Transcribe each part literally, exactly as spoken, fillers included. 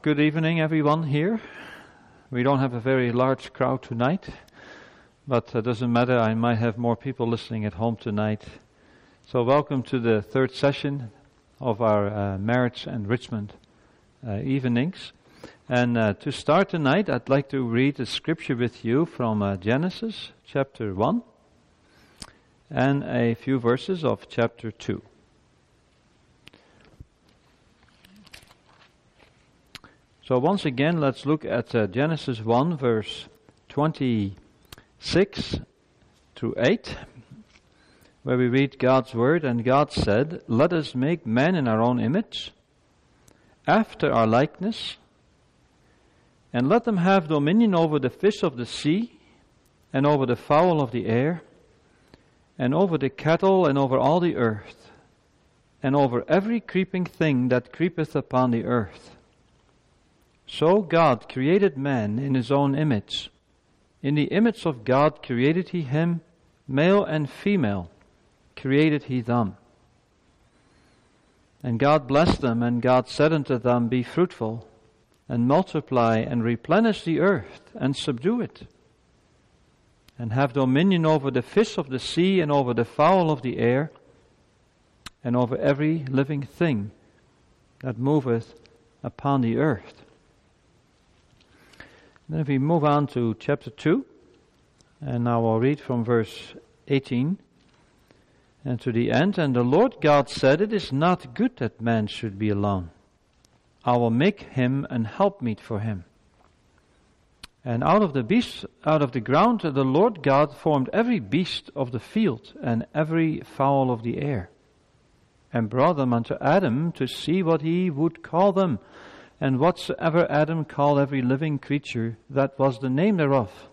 good evening, everyone here. We don't have a very large crowd tonight, but it doesn't matter. I might have more people listening at home tonight. So welcome to the third session of our uh, marriage enrichment uh, evenings. And uh, to start tonight, I'd like to read a scripture with you from uh, Genesis chapter one and a few verses of chapter two. So once again, let's look at uh, Genesis one, verse twenty-six through eight, where we read God's word. And God said, "Let us make man in our own image, after our likeness, and let them have dominion over the fish of the sea, and over the fowl of the air, and over the cattle, and over all the earth, and over every creeping thing that creepeth upon the earth." So God created man in his own image. In the image of God created he him, male and female created he them. And God blessed them, and God said unto them, "Be fruitful, and multiply, and replenish the earth, and subdue it, and have dominion over the fish of the sea, and over the fowl of the air, and over every living thing that moveth upon the earth." Then if we move on to chapter two, and now I'll read from verse eighteen and to the end. "And the Lord God said, It is not good that man should be alone. I will make him an helpmeet for him. And out of the beasts, out of the ground, the Lord God formed every beast of the field and every fowl of the air, and brought them unto Adam to see what he would call them. And whatsoever Adam called every living creature, that was the name thereof.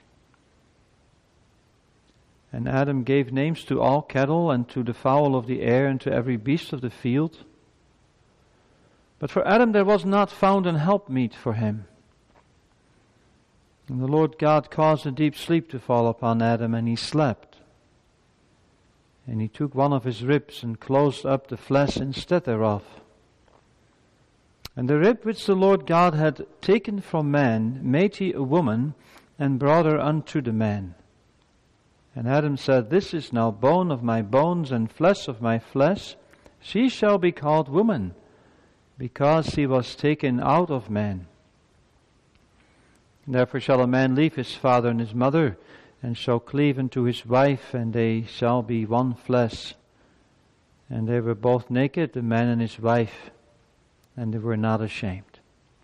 And Adam gave names to all cattle, and to the fowl of the air, and to every beast of the field. But for Adam there was not found an helpmeet for him. And the Lord God caused a deep sleep to fall upon Adam, and he slept. And he took one of his ribs, and closed up the flesh instead thereof. And the rib which the Lord God had taken from man made he a woman, and brought her unto the man. And Adam said, This is now bone of my bones, and flesh of my flesh. She shall be called woman, because she was taken out of man. Therefore shall a man leave his father and his mother, and shall cleave unto his wife, and they shall be one flesh. And they were both naked, the man and his wife, and they were not ashamed."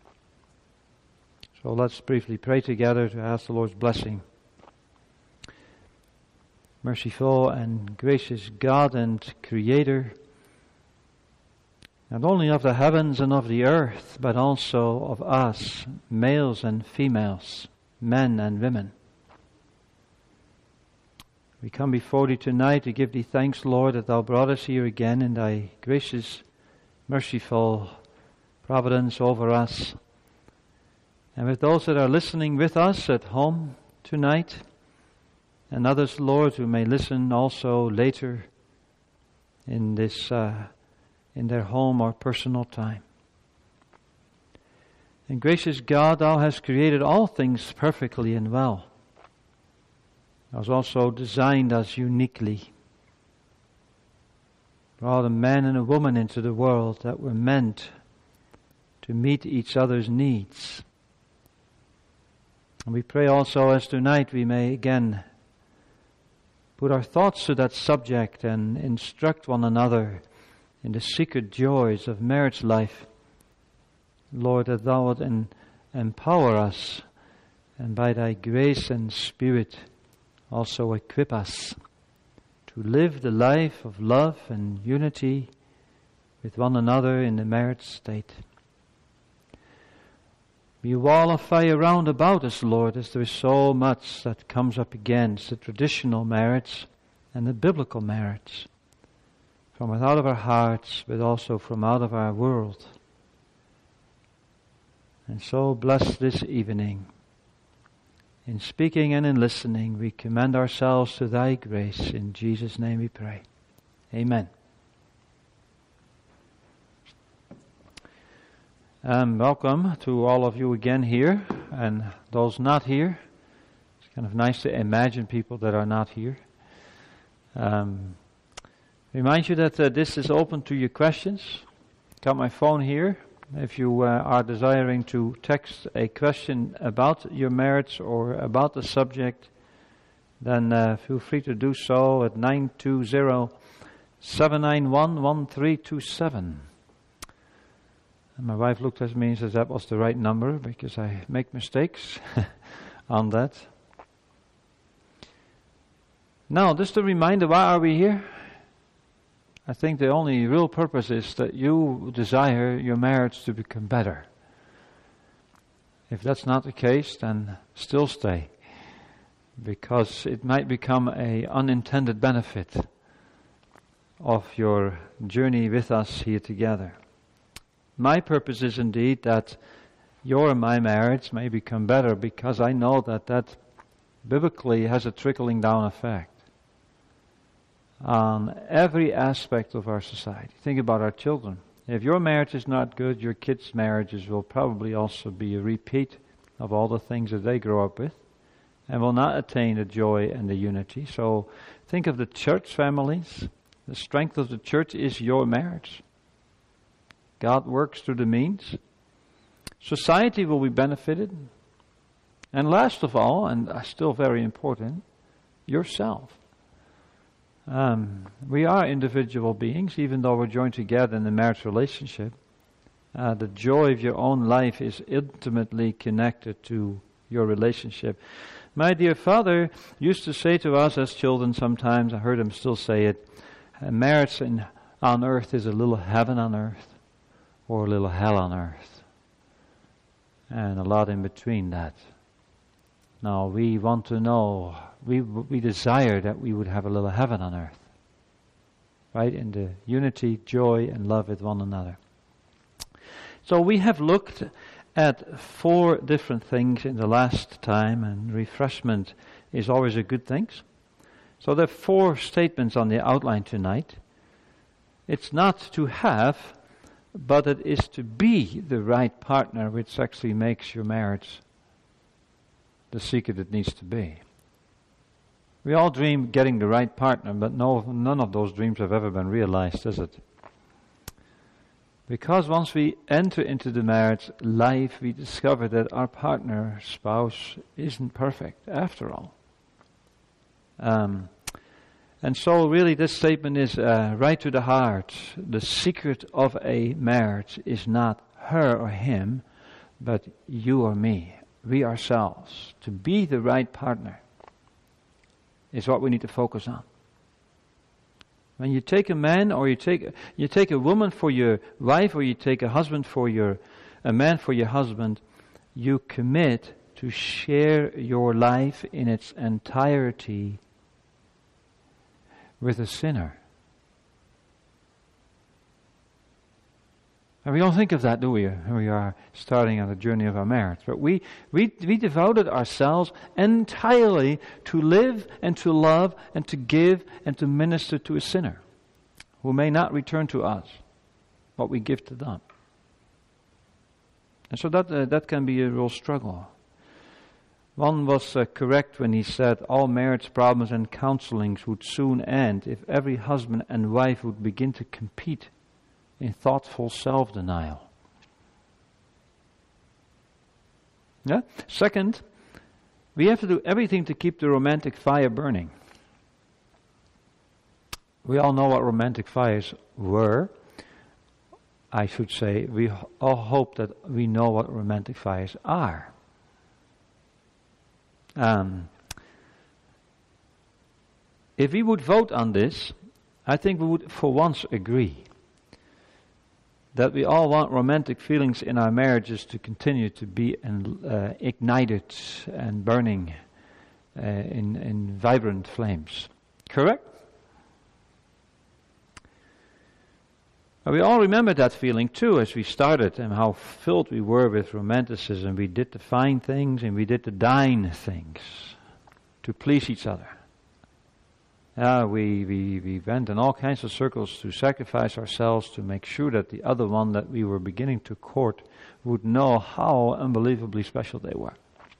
So let's briefly pray together to ask the Lord's blessing. Merciful and gracious God and Creator, not only of the heavens and of the earth, but also of us, males and females, men and women. We come before Thee tonight to give Thee thanks, Lord, that Thou brought us here again in Thy gracious, merciful providence over us. And with those that are listening with us at home tonight, and others, Lord, who may listen also later in this, uh, in their home or personal time. And gracious God, Thou hast created all things perfectly and well. Thou hast also designed us uniquely. Brought a man and a woman into the world that were meant to meet each other's needs. And we pray also as tonight we may again put our thoughts to that subject and instruct one another in the secret joys of marriage life. Lord, that Thou would en- empower us, and by Thy grace and Spirit also equip us to live the life of love and unity with one another in the marriage state. Be a wall of fire round about us, Lord, as there is so much that comes up against the traditional marriage and the biblical marriage, from without of our hearts, but also from out of our world. And so bless this evening. In speaking and in listening, we commend ourselves to Thy grace. In Jesus' name we pray. Amen. Um, welcome to all of you again here, and those not here. It's kind of nice to imagine people that are not here. Um, remind you that uh, this is open to your questions. Got my phone here. If you uh, are desiring to text a question about your marriage or about the subject, then uh, feel free to do so at nine two zero, seven nine one, one three two seven. And my wife looked at me and says that was the right number because I make mistakes on that. Now, just a reminder, why are we here? I think the only real purpose is that you desire your marriage to become better. If that's not the case, then still stay, because it might become an unintended benefit of your journey with us here together. My purpose is indeed that your and my marriage may become better, because I know that that biblically has a trickling down effect on every aspect of our society. Think about our children. If your marriage is not good, your kids' marriages will probably also be a repeat of all the things that they grow up with, and will not attain the joy and the unity. So think of the church families. The strength of the church is your marriage. God works through the means. Society will be benefited. And last of all, and still very important, yourself. Um, we are individual beings, even though we're joined together in a marriage relationship. Uh, the joy of your own life is intimately connected to your relationship. My dear father used to say to us as children sometimes, I heard him still say it, marriage in, on earth is a little heaven on earth, or a little hell on earth, and a lot in between that. Now we want to know, we we desire that we would have a little heaven on earth, right? In the unity, joy, and love with one another. So we have looked at four different things in the last time, and refreshment is always a good thing. So there are four statements on the outline tonight. It's not to have, but it is to be the right partner, which actually makes your marriage the secret it needs to be. We all dream getting the right partner, but no, none of those dreams have ever been realized, is it? Because once we enter into the marriage life, we discover that our partner, spouse, isn't perfect after all. Um, and so really this statement is uh, right to the heart. The secret of a marriage is not her or him, but you or me. We ourselves. To be the right partner is what we need to focus on. When you take a man or you take you take a woman for your wife, or you take a husband for your a man for your husband, you commit to share your life in its entirety with a sinner. And we don't think of that, do we, when we are starting on the journey of our marriage. But we, we, we devoted ourselves entirely to live and to love and to give and to minister to a sinner who may not return to us what we give to them. And so that uh, that can be a real struggle. One was uh, correct when he said all marriage problems and counselings would soon end if every husband and wife would begin to compete in thoughtful self-denial. Yeah? Second, we have to do everything to keep the romantic fire burning. We all know what romantic fires were. I should say, we all hope that we know what romantic fires are. Um, if we would vote on this, I think we would for once agree that we all want romantic feelings in our marriages to continue to be en- uh, ignited and burning uh, in, in vibrant flames. Correct? We all remember that feeling too as we started, and how filled we were with romanticism. We did the fine things and we did the dine things to please each other. Uh, Uh, we, we, we went in all kinds of circles to sacrifice ourselves to make sure that the other one that we were beginning to court would know how unbelievably special they were.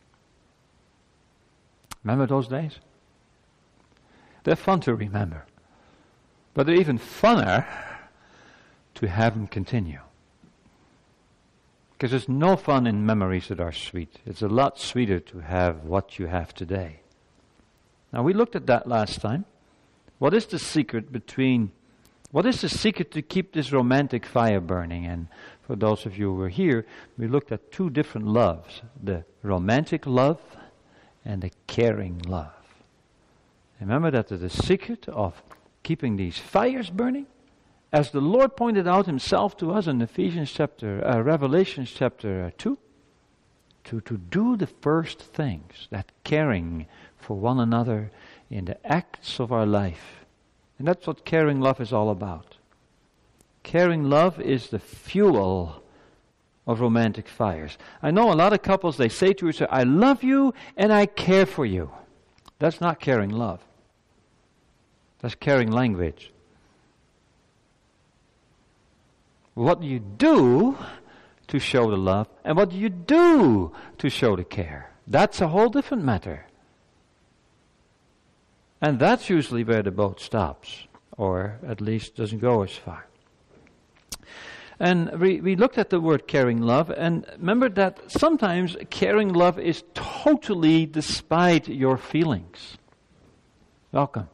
Remember those days? They're fun to remember. But they're even funner to have them continue. Because there's no fun in memories that are sweet. It's a lot sweeter to have what you have today. Now we looked at that last time. What is the secret between, what is the secret to keep this romantic fire burning? And for those of you who were here, we looked at two different loves. The romantic love and the caring love. Remember that the secret of keeping these fires burning, as the Lord pointed out himself to us in Ephesians chapter, uh, Revelation chapter two, to, to do the first things, that caring for one another in the acts of our life. And that's what caring love is all about. Caring love is the fuel of romantic fires. I know a lot of couples, they say to each other, I love you and I care for you. That's not caring love. That's caring language. What do you do to show the love, and what do you do to show the care? That's a whole different matter. And that's usually where the boat stops, or at least doesn't go as far. And we, we looked at the word caring love, and remember that sometimes caring love is totally despite your feelings. Welcome.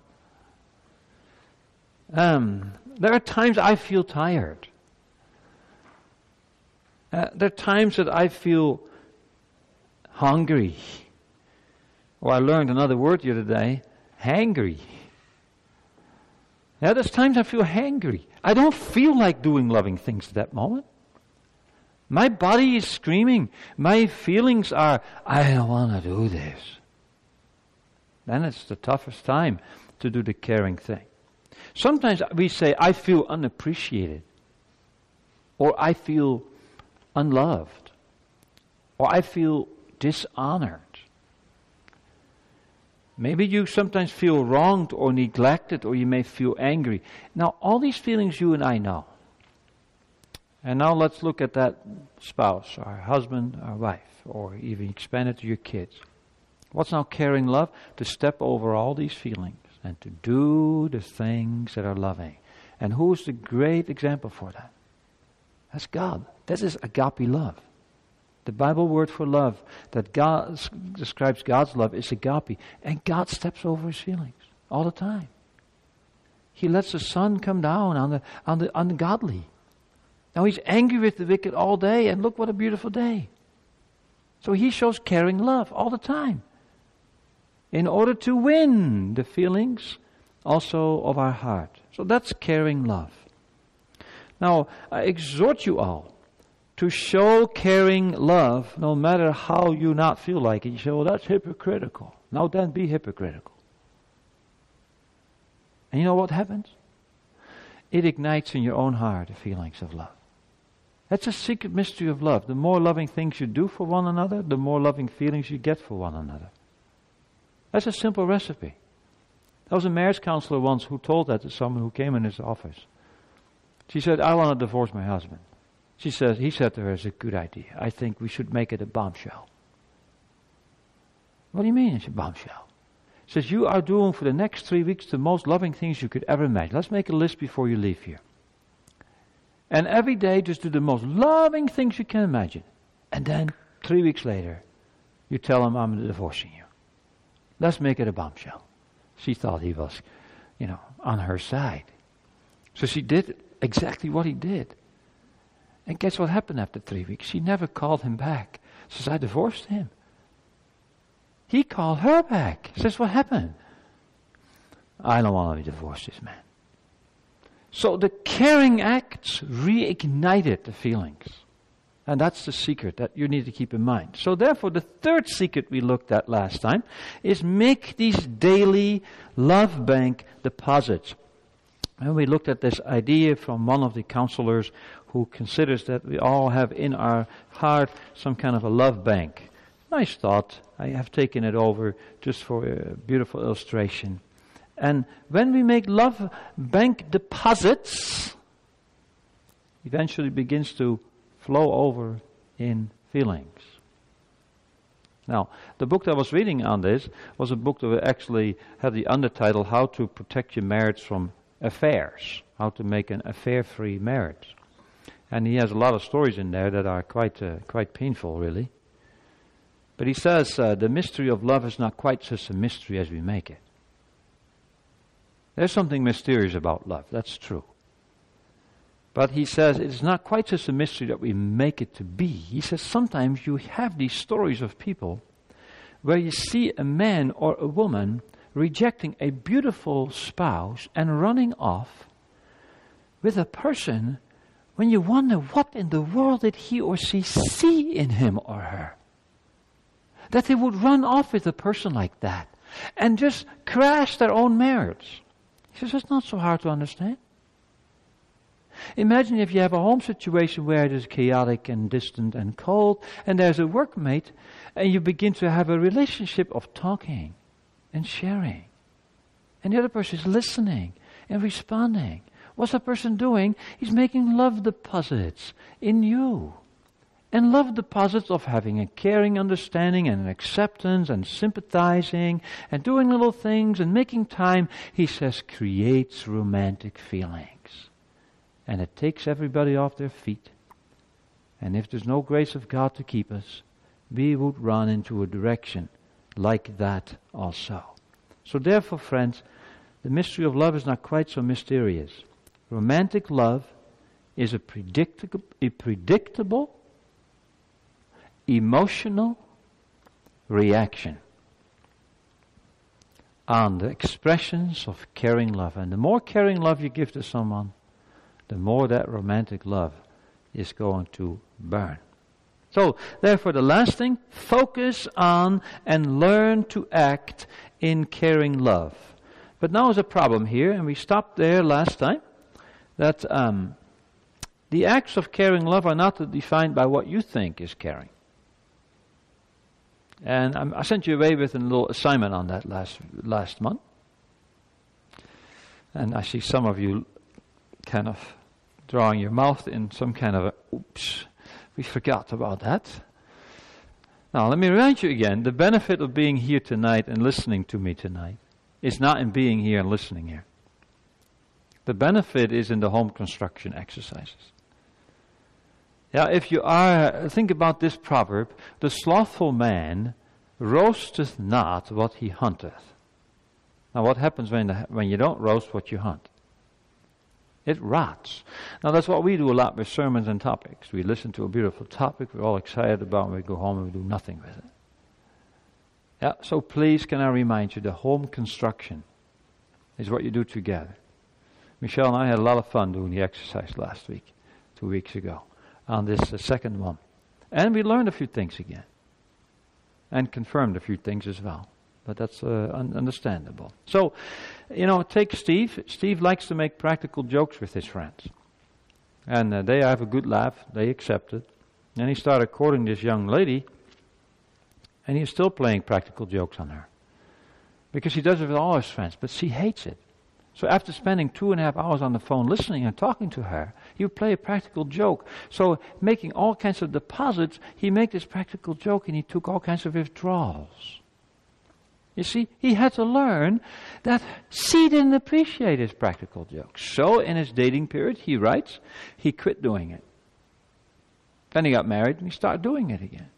Um, there are times I feel tired. Uh, there are times that I feel hungry. Or I learned another word the other day, hangry. Yeah, there's times I feel hangry. I don't feel like doing loving things at that moment. My body is screaming. My feelings are, I don't want to do this. Then it's the toughest time to do the caring thing. Sometimes we say, I feel unappreciated. Or I feel unloved. Or I feel dishonored. Maybe you sometimes feel wronged or neglected, or you may feel angry. Now, all these feelings you and I know. And now let's look at that spouse, our husband, our wife, or even expand it to your kids. What's now caring love? To step over all these feelings and to do the things that are loving. And who's the great example for that? That's God. This is agape love. The Bible word for love that God describes God's love is agape. And God steps over his feelings all the time. He lets the sun come down on the, on the ungodly. Now he's angry with the wicked all day, and look what a beautiful day. So he shows caring love all the time. In order to win the feelings also of our heart. So that's caring love. Now, I exhort you all to show caring love no matter how you not feel like it. You say, well, that's hypocritical. Now then, be hypocritical. And you know what happens? It ignites in your own heart the feelings of love. That's a secret mystery of love. The more loving things you do for one another, the more loving feelings you get for one another. That's a simple recipe. There was a marriage counselor once who told that to someone who came in his office. She said, I want to divorce my husband. She said, he said to her, it's a good idea. I think we should make it a bombshell. What do you mean it's a bombshell? She says, you are doing for the next three weeks the most loving things you could ever imagine. Let's make a list before you leave here. And every day just do the most loving things you can imagine. And then three weeks later, you tell him, I'm divorcing you. Let's make it a bombshell. She thought he was, you know, on her side. So she did exactly what he did. And guess what happened after three weeks? She never called him back. She says, I divorced him. He called her back. Says, what happened? I don't want to divorce this man. So the caring acts reignited the feelings. And that's the secret that you need to keep in mind. So therefore, the third secret we looked at last time is make these daily love bank deposits. And we looked at this idea from one of the counselors who considers that we all have in our heart some kind of a love bank. Nice thought. I have taken it over just for a beautiful illustration. And when we make love bank deposits, eventually begins to flow over in feelings. Now, the book that I was reading on this was a book that actually had the undertitle, How to Protect Your Marriage from Affairs, How to Make an Affair-Free Marriage. And he has a lot of stories in there that are quite uh, quite painful, really. But he says uh, the mystery of love is not quite such a mystery as we make it. There's something mysterious about love, that's true. But he says it's not quite such a mystery that we make it to be. He says sometimes you have these stories of people where you see a man or a woman rejecting a beautiful spouse and running off with a person when you wonder what in the world did he or she see in him or her. That they would run off with a person like that and just crash their own marriage. He says it's not so hard to understand. Imagine if you have a home situation where it is chaotic and distant and cold, and there's a workmate, and you begin to have a relationship of talking and sharing. And the other person is listening and responding. What's that person doing? He's making love deposits in you. And love deposits of having a caring understanding and an acceptance and sympathizing and doing little things and making time, he says, creates romantic feelings. And it takes everybody off their feet. And if there's no grace of God to keep us, we would run into a direction like that also. So therefore, friends, the mystery of love is not quite so mysterious. Romantic love is a predictable, a predictable emotional reaction on the expressions of caring love. And the more caring love you give to someone, the more that romantic love is going to burn. So, therefore, the last thing, focus on and learn to act in caring love. But now is a problem here, and we stopped there last time, that um, the acts of caring love are not defined by what you think is caring. And I'm, I sent you away with a little assignment on that last last month. And I see some of you kind of drawing your mouth in some kind of a, oops, we forgot about that. Now, let me remind you again, the benefit of being here tonight and listening to me tonight is not in being here and listening here. The benefit is in the home construction exercises. Yeah, if you are, think about this proverb, the slothful man roasteth not what he hunteth. Now what happens when, the, when you don't roast what you hunt? It rots. Now that's what we do a lot with sermons and topics. We listen to a beautiful topic, we're all excited about it, and we go home and we do nothing with it. Yeah, so please can I remind you, the home construction is what you do together. Michelle and I had a lot of fun doing the exercise last week, two weeks ago, on this uh, second one. And we learned a few things again. And confirmed a few things as well. But that's uh, un- understandable. So, you know, take Steve. Steve likes to make practical jokes with his friends. And uh, they have a good laugh. They accept it. And he started courting this young lady. And he's still playing practical jokes on her. Because he does it with all his friends. But she hates it. So after spending two and a half hours on the phone listening and talking to her, he would play a practical joke. So making all kinds of deposits, he made this practical joke and he took all kinds of withdrawals. You see, he had to learn that she didn't appreciate his practical jokes. So in his dating period, he writes, he quit doing it. Then he got married and he started doing it again.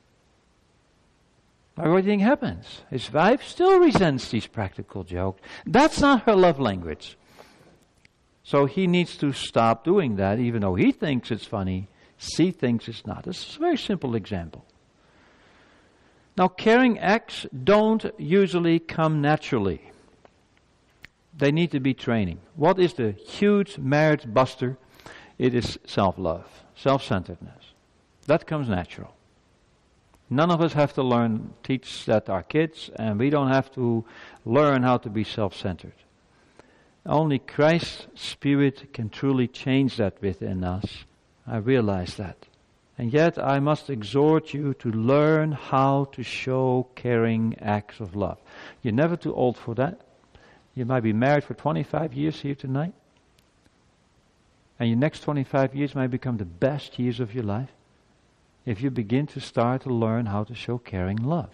Now what do you think happens? His wife still resents these practical jokes. That's not her love language. So he needs to stop doing that, even though he thinks it's funny. She thinks it's not. This is a very simple example. Now, caring acts don't usually come naturally. They need to be training. What is the huge marriage buster? It is self-love, self-centeredness. That comes natural. None of us have to learn, teach that to our kids, and we don't have to learn how to be self-centered. Only Christ's Spirit can truly change that within us. I realize that. And yet I must exhort you to learn how to show caring acts of love. You're never too old for that. You might be married for twenty-five years here tonight. And your next twenty-five years might become the best years of your life if you begin to start to learn how to show caring love.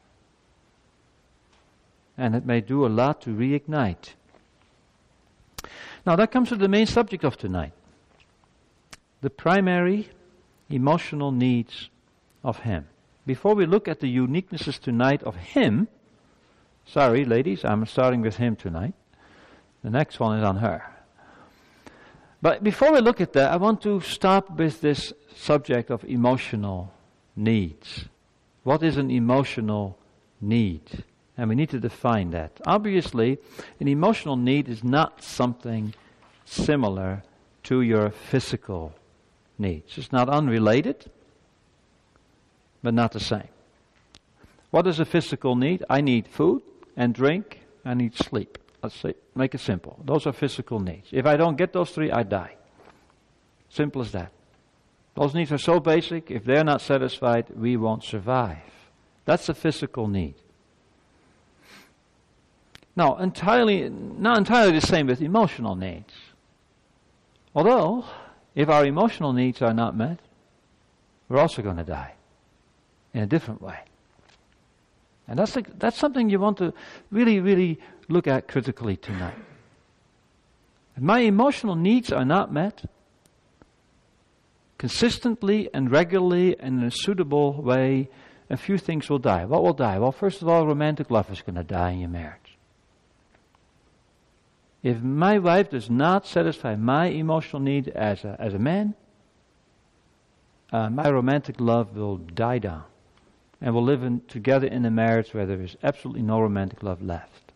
And it may do a lot to reignite. Now that comes to the main subject of tonight. The primary emotional needs of him. Before we look at the uniquenesses tonight of him, sorry ladies, I'm starting with him tonight. The next one is on her. But before we look at that, I want to stop with this subject of emotional needs. What is an emotional need? And we need to define that. Obviously, an emotional need is not something similar to your physical needs. It's not unrelated, but not the same. What is a physical need? I need food and drink. I need sleep. Let's say, make it simple. Those are physical needs. If I don't get those three, I die. Simple as that. Those needs are so basic, if they're not satisfied, we won't survive. That's a physical need. Now, entirely, not entirely the same with emotional needs. Although, if our emotional needs are not met, we're also going to die in a different way. And that's like, that's something you want to really, really look at critically tonight. If my emotional needs are not met, consistently and regularly and in a suitable way, a few things will die. What will die? Well, first of all, romantic love is going to die in your marriage. If my wife does not satisfy my emotional need as a, as a man, uh, my romantic love will die down. And we'll live in, together in a marriage where there is absolutely no romantic love left.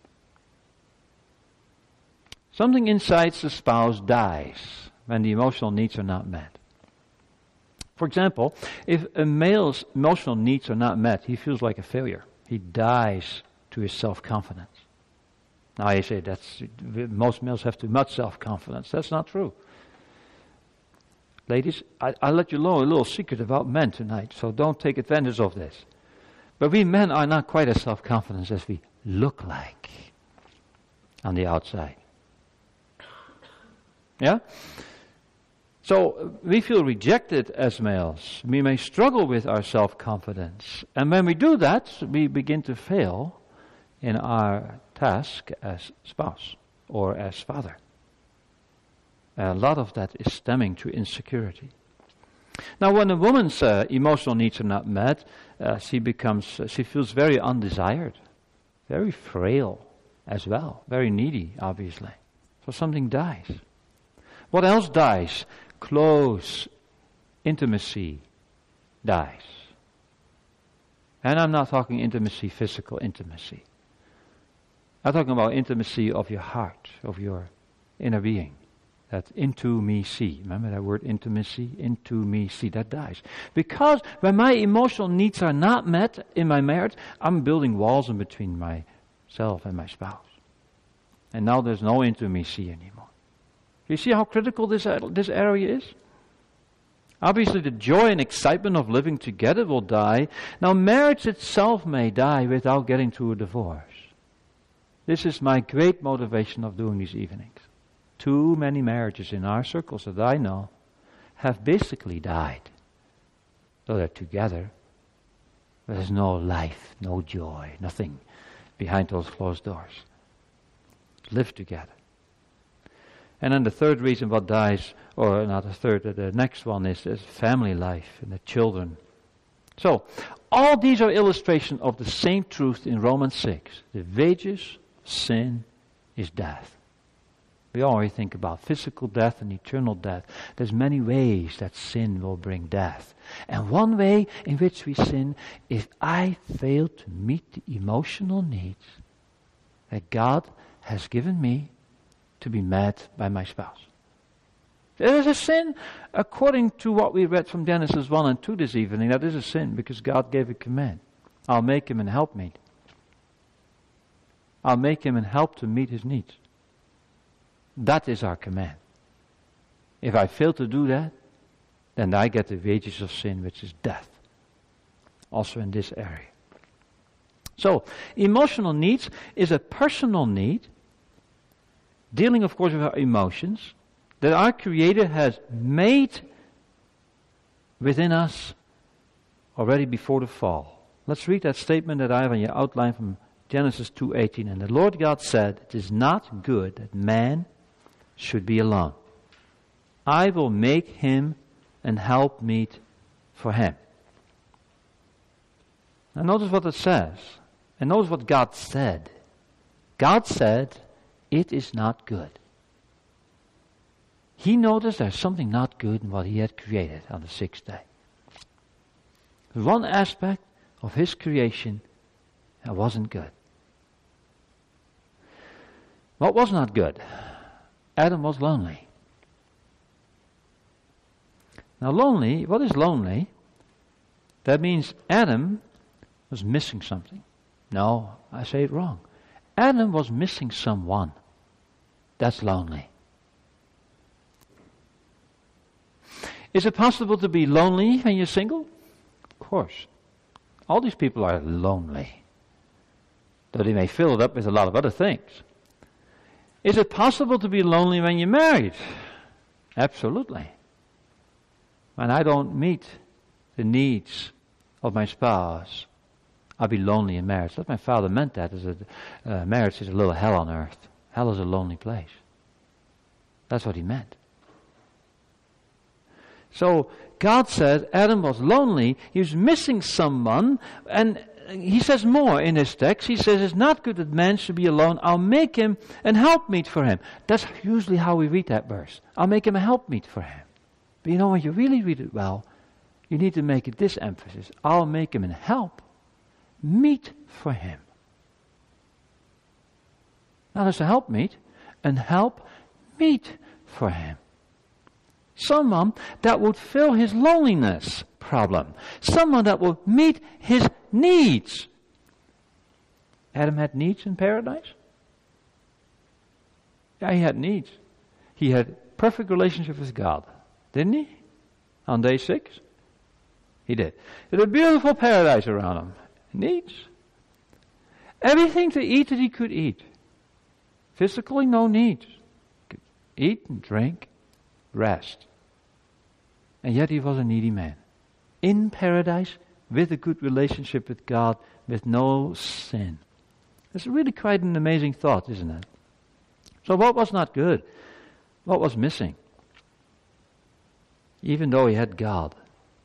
Something inside the spouse dies when the emotional needs are not met. For example, if a male's emotional needs are not met, he feels like a failure. He dies to his self-confidence. Now you say that's most males have too much self-confidence. That's not true. Ladies, I, I'll let you know a little secret about men tonight, so don't take advantage of this. But we men are not quite as self-confident as we look like on the outside. Yeah? So we feel rejected as males. We may struggle with our self-confidence. And when we do that, we begin to fail in our task as spouse or as father. A lot of that is stemming to insecurity. Now, when a woman's uh, emotional needs are not met, uh, she becomes, uh, she feels very undesired, very frail as well, very needy, obviously. So something dies. What else dies? Close intimacy dies. And I'm not talking intimacy, physical intimacy. I'm talking about intimacy of your heart, of your inner being. That into me see. Remember that word intimacy? Into me see. That dies. Because when my emotional needs are not met in my marriage, I'm building walls in between myself and my spouse. And now there's no intimacy anymore. You see how critical this, this area is? Obviously the joy and excitement of living together will die. Now marriage itself may die without getting to a divorce. This is my great motivation of doing these evenings. Too many marriages in our circles that I know have basically died. So they're together, but there's no life, no joy, nothing behind those closed doors. Live together. And then the third reason what dies, or not the third, the next one is, is family life and the children. So, all these are illustrations of the same truth in Romans six. The wages of sin is death. We always think about physical death and eternal death. There's many ways that sin will bring death. And one way in which we sin is I fail to meet the emotional needs that God has given me to be met by my spouse. There is a sin according to what we read from Genesis one and two this evening. That is a sin because God gave a command. I'll make him an helpmeet. I'll make him an help to meet his needs. That is our command. If I fail to do that, then I get the wages of sin, which is death. Also in this area. So, emotional needs is a personal need, dealing of course with our emotions, that our Creator has made within us already before the fall. Let's read that statement that I have on your outline from Genesis two eighteen. And the Lord God said, it is not good that man should be alone. I will make him an helpmeet for him. Now notice what it says. And notice what God said. God said, it is not good. He noticed there's something not good in what he had created on the sixth day. One aspect of his creation that wasn't good. What was not good? Adam was lonely. Now lonely, what is lonely? That means Adam was missing something. No, I say it wrong. Adam was missing someone. That's lonely. Is it possible to be lonely when you're single? Of course. All these people are lonely. Though they may fill it up with a lot of other things. Is it possible to be lonely when you're married? Absolutely. When I don't meet the needs of my spouse, I'll be lonely in marriage. That's what my father meant that. Is that uh, marriage is a little hell on earth. Hell is a lonely place. That's what he meant. So God said Adam was lonely. He was missing someone. And he says more in his text. He says it's not good that man should be alone. I'll make him an helpmeet for him. That's usually how we read that verse. I'll make him a helpmeet for him. But you know, when you really read it well, you need to make it this emphasis. I'll make him an help meet for him. Now there's a helpmeet, and help meet for him. Someone that would fill his loneliness problem. Someone that will meet his needs. Adam had needs in paradise? Yeah, he had needs. He had perfect relationship with God. Didn't he? On day six? He did. He had a beautiful paradise around him. Needs. Everything to eat that he could eat. Physically, no needs. Could eat and drink, rest. And yet he was a needy man. In paradise, with a good relationship with God, with no sin. It's really quite an amazing thought, isn't it? So what was not good? What was missing? Even though he had God.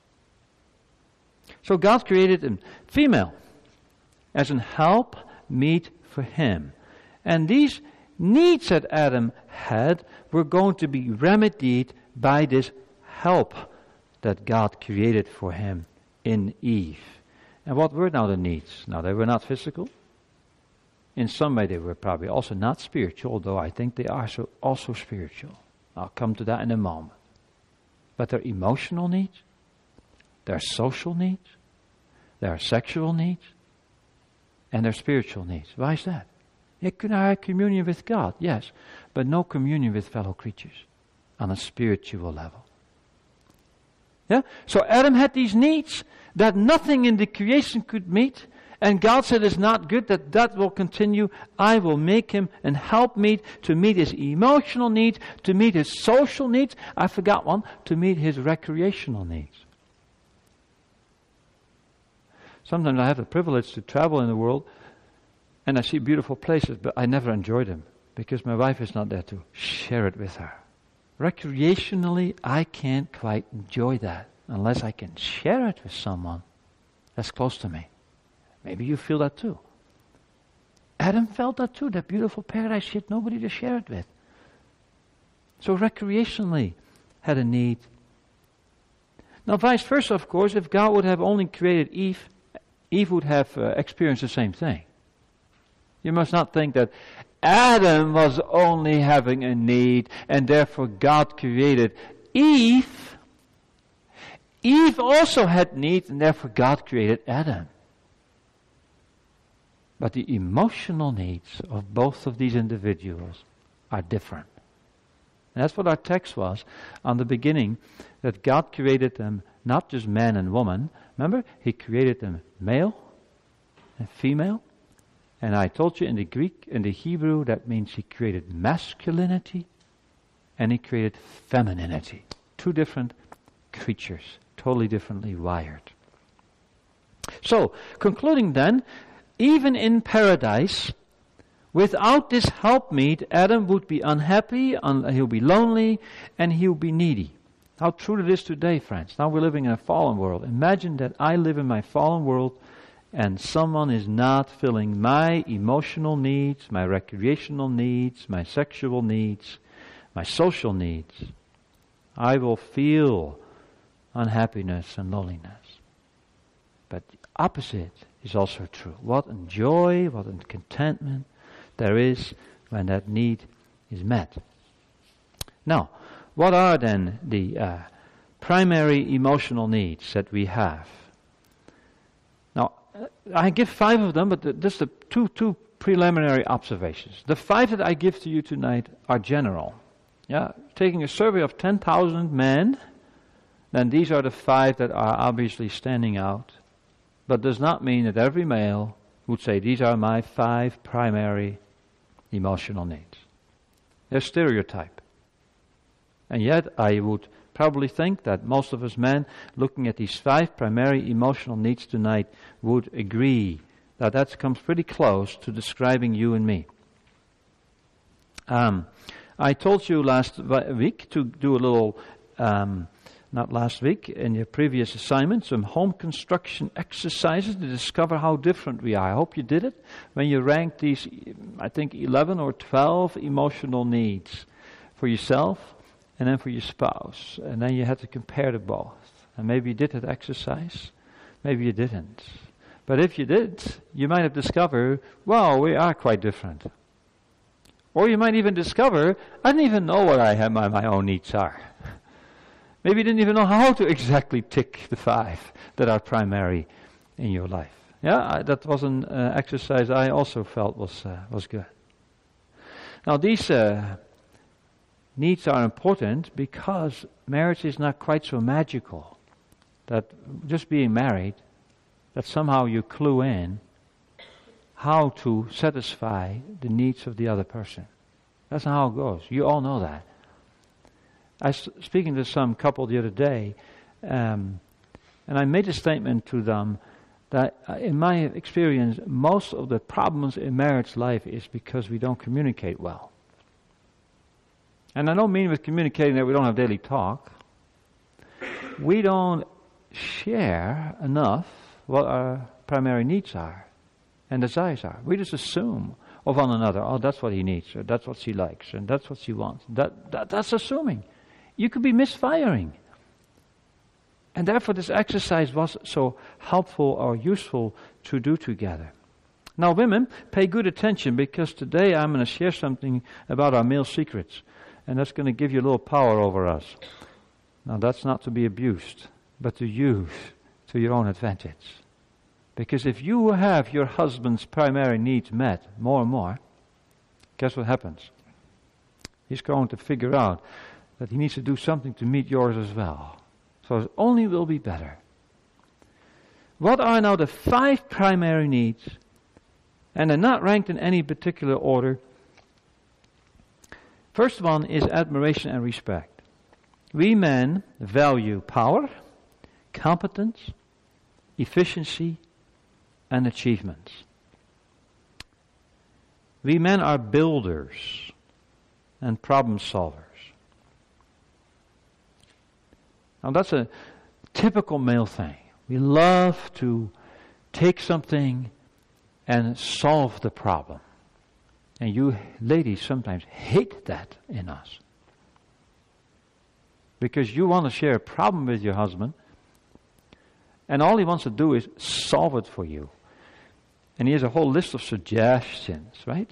So God created a female as an help meet for him. And these needs that Adam had were going to be remedied by this help that God created for him in Eve. And what were now the needs? Now they were not physical. In some way they were probably also not spiritual, although I think they are so also spiritual. I'll come to that in a moment. But their emotional needs, their social needs, their sexual needs, and their spiritual needs. Why is that? You can have communion with God, yes, but no communion with fellow creatures on a spiritual level. Yeah? So Adam had these needs that nothing in the creation could meet, and God said it's not good that that will continue. I will make him an helpmeet to meet his emotional needs, to meet his social needs. I forgot one, to meet his recreational needs. Sometimes I have the privilege to travel in the world and I see beautiful places, but I never enjoy them because my wife is not there to share it with her. Recreationally, I can't quite enjoy that unless I can share it with someone that's close to me. Maybe you feel that too. Adam felt that too, that beautiful paradise. He had nobody to share it with. So recreationally had a need. Now vice versa, of course, if God would have only created Eve, Eve would have uh, experienced the same thing. You must not think that Adam was only having a need and therefore God created Eve. Eve also had needs and therefore God created Adam. But the emotional needs of both of these individuals are different. And that's what our text was on the beginning, that God created them not just man and woman. Remember, he created them male and female. And I told you in the Greek, in the Hebrew, that means he created masculinity and he created femininity. Two different creatures, totally differently wired. So, concluding then, even in paradise, without this helpmeet, Adam would be unhappy, un- he'll be lonely, and he'll be needy. How true it is today, friends. Now we're living in a fallen world. Imagine that I live in my fallen world and someone is not filling my emotional needs, my recreational needs, my sexual needs, my social needs. I will feel unhappiness and loneliness. But the opposite is also true. What a joy, what a contentment there is when that need is met. Now, what are then the uh, primary emotional needs that we have? Now, uh, I give five of them, but the, just the two, two preliminary observations. The five that I give to you tonight are general. Yeah, taking a survey of ten thousand men, then these are the five that are obviously standing out, but does not mean that every male would say, these are my five primary emotional needs. They're stereotype. And yet I would probably think that most of us men, looking at these five primary emotional needs tonight, would agree that that comes pretty close to describing you and me. Um, I told you last week to do a little, um, not last week, in your previous assignment, some home construction exercises to discover how different we are. I hope you did it when you ranked these, I think, eleven or twelve emotional needs for yourself and then for your spouse. And then you had to compare the both. And maybe you did that exercise, maybe you didn't. But if you did, you might have discovered, well, we are quite different. Or you might even discover, I didn't even know what I have my, my own needs are. Maybe you didn't even know how to exactly tick the five that are primary in your life. Yeah, I, that was an uh, exercise I also felt was uh, was good. Now these uh, needs are important because marriage is not quite so magical. That just being married, that somehow you clue in how to satisfy the needs of the other person. That's not how it goes. You all know that. I was speaking to some couple the other day, um, and I made a statement to them that uh, in my experience, most of the problems in marriage life is because we don't communicate well. And I don't mean with communicating that we don't have daily talk. We don't share enough what our primary needs are and desires are. We just assume of one another, oh, that's what he needs, or that's what she likes, and that's what she wants. That, that That's assuming. You could be misfiring. And therefore this exercise was so helpful or useful to do together. Now women, pay good attention, because today I'm going to share something about our male secrets. And that's going to give you a little power over us. Now that's not to be abused, but to use to your own advantage. Because if you have your husband's primary needs met more and more, guess what happens? He's going to figure out that he needs to do something to meet yours as well. So it only will be better. What are now the five primary needs? And they're not ranked in any particular order. First one is admiration and respect. We men value power, competence, efficiency, and achievements. We men are builders and problem solvers. Now that's a typical male thing. We love to take something and solve the problem. And you ladies sometimes hate that in us. Because you want to share a problem with your husband, and all he wants to do is solve it for you. And he has a whole list of suggestions, right?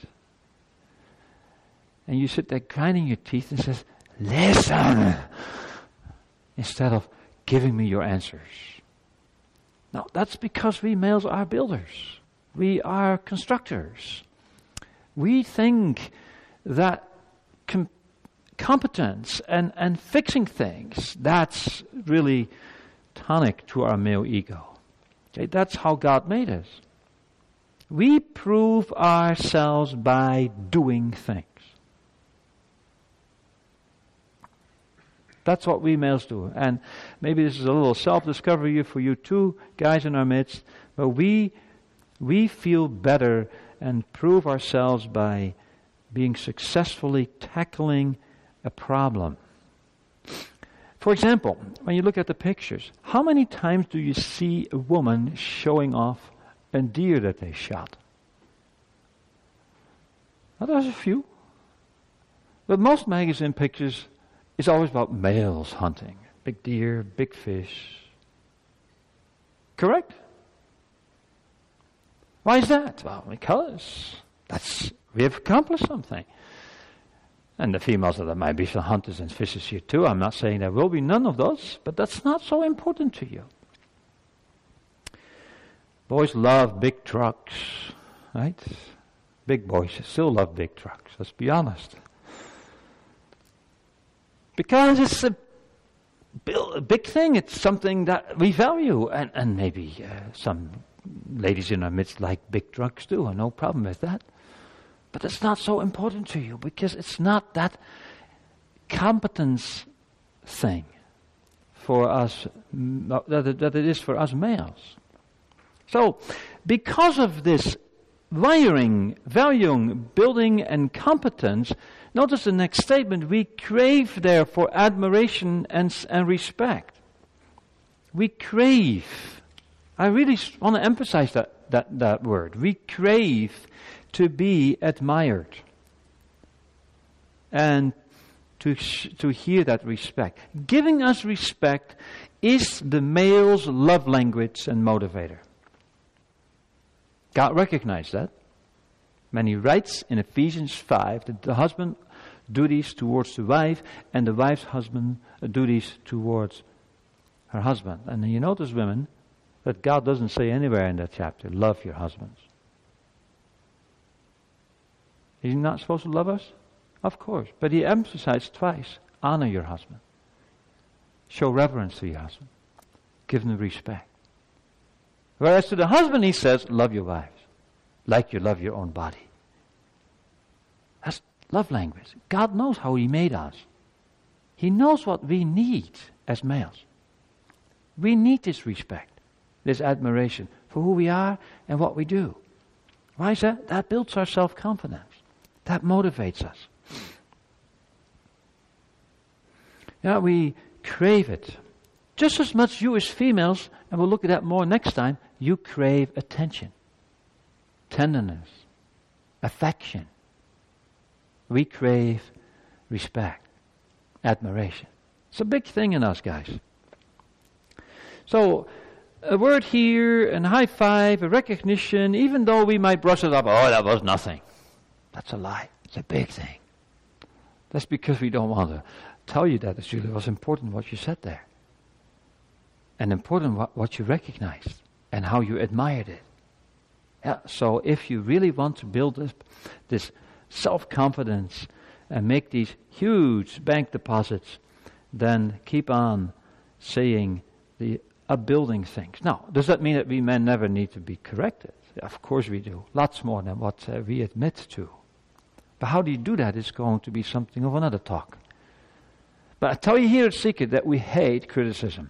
And you sit there grinding your teeth and says, listen, instead of giving me your answers. Now, that's because we males are builders. We are constructors. We think that com- competence and, and fixing things, that's really tonic to our male ego. Okay, that's how God made us. We prove ourselves by doing things. That's what we males do. And maybe this is a little self-discovery for you too, guys in our midst. But we we feel better and prove ourselves by being successfully tackling a problem. For example, when you look at the pictures, how many times do you see a woman showing off a deer that they shot? Well, there's a few. But most magazine pictures is always about males hunting. Big deer, big fish. Correct? Why is that? Well, because that's we have accomplished something. And the females, there might be some hunters and fishers here too. I'm not saying there will be none of those, but that's not so important to you. Boys love big trucks, right? Big boys still love big trucks, let's be honest. Because it's a, a big thing, it's something that we value. And, and maybe uh, some ladies in our midst like big trucks too, no problem with that. But it's not so important to you because it's not that competence thing for us, that it, that it is for us males. So, because of this wiring, valuing, building, and competence, notice the next statement, we crave therefore admiration and, and respect. We crave. I really want to emphasize that, that, that word. We crave to be admired and to sh- to hear that respect. Giving us respect is the male's love language and motivator. God recognized that when He writes in Ephesians five that the husband duties towards the wife and the wife's husband duties towards her husband. And you notice, women, that God doesn't say anywhere in that chapter, love your husbands. Is He not supposed to love us? Of course. But He emphasized twice, honor your husband. Show reverence to your husband. Give him respect. Whereas to the husband He says, love your wives, like you love your own body. That's love language. God knows how He made us. He knows what we need as males. We need this respect, this admiration for who we are and what we do. Why is that? That builds our self-confidence. That motivates us. Yeah, we crave it. Just as much you as females, and we'll look at that more next time, you crave attention, tenderness, affection. We crave respect, admiration. It's a big thing in us, guys. So, a word here, a high five, a recognition, even though we might brush it up, oh, that was nothing. That's a lie. It's a big thing. That's because we don't want to tell you that. It's really was important what you said there. And important what, what you recognized and how you admired it. Yeah, so if you really want to build this, this self-confidence and make these huge bank deposits, then keep on saying the upbuilding things. Now, does that mean that we men never need to be corrected? Of course we do. Lots more than what uh, we admit to. But how do you do that is going to be something of another talk. But I tell you here a secret that we hate criticism.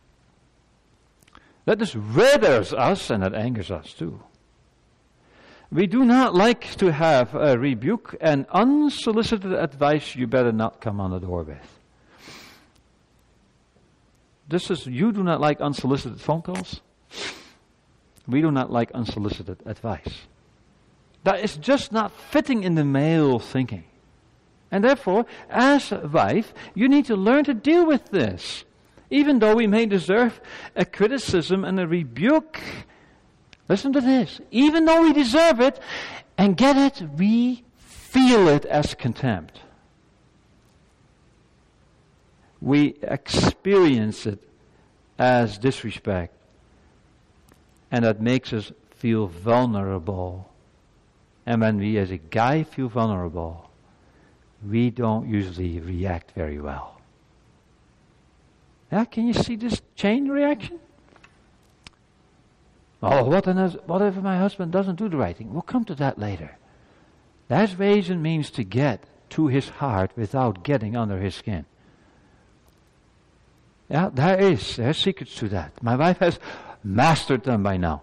That just redders us and that angers us too. We do not like to have a rebuke and unsolicited advice you better not come on the door with. This is, you do not like unsolicited phone calls. We do not like unsolicited advice. That is just not fitting in the male thinking. And therefore, as a wife, you need to learn to deal with this. Even though we may deserve a criticism and a rebuke, listen to this. Even though we deserve it and get it, we feel it as contempt. We experience it as disrespect. And that makes us feel vulnerable. And when we as a guy feel vulnerable, we don't usually react very well. Yeah, can you see this chain reaction? Oh, what, an, what if my husband doesn't do the right thing? We'll come to that later. Asvasion means to get to his heart without getting under his skin. Yeah, there is. There are secrets to that. My wife has mastered them by now.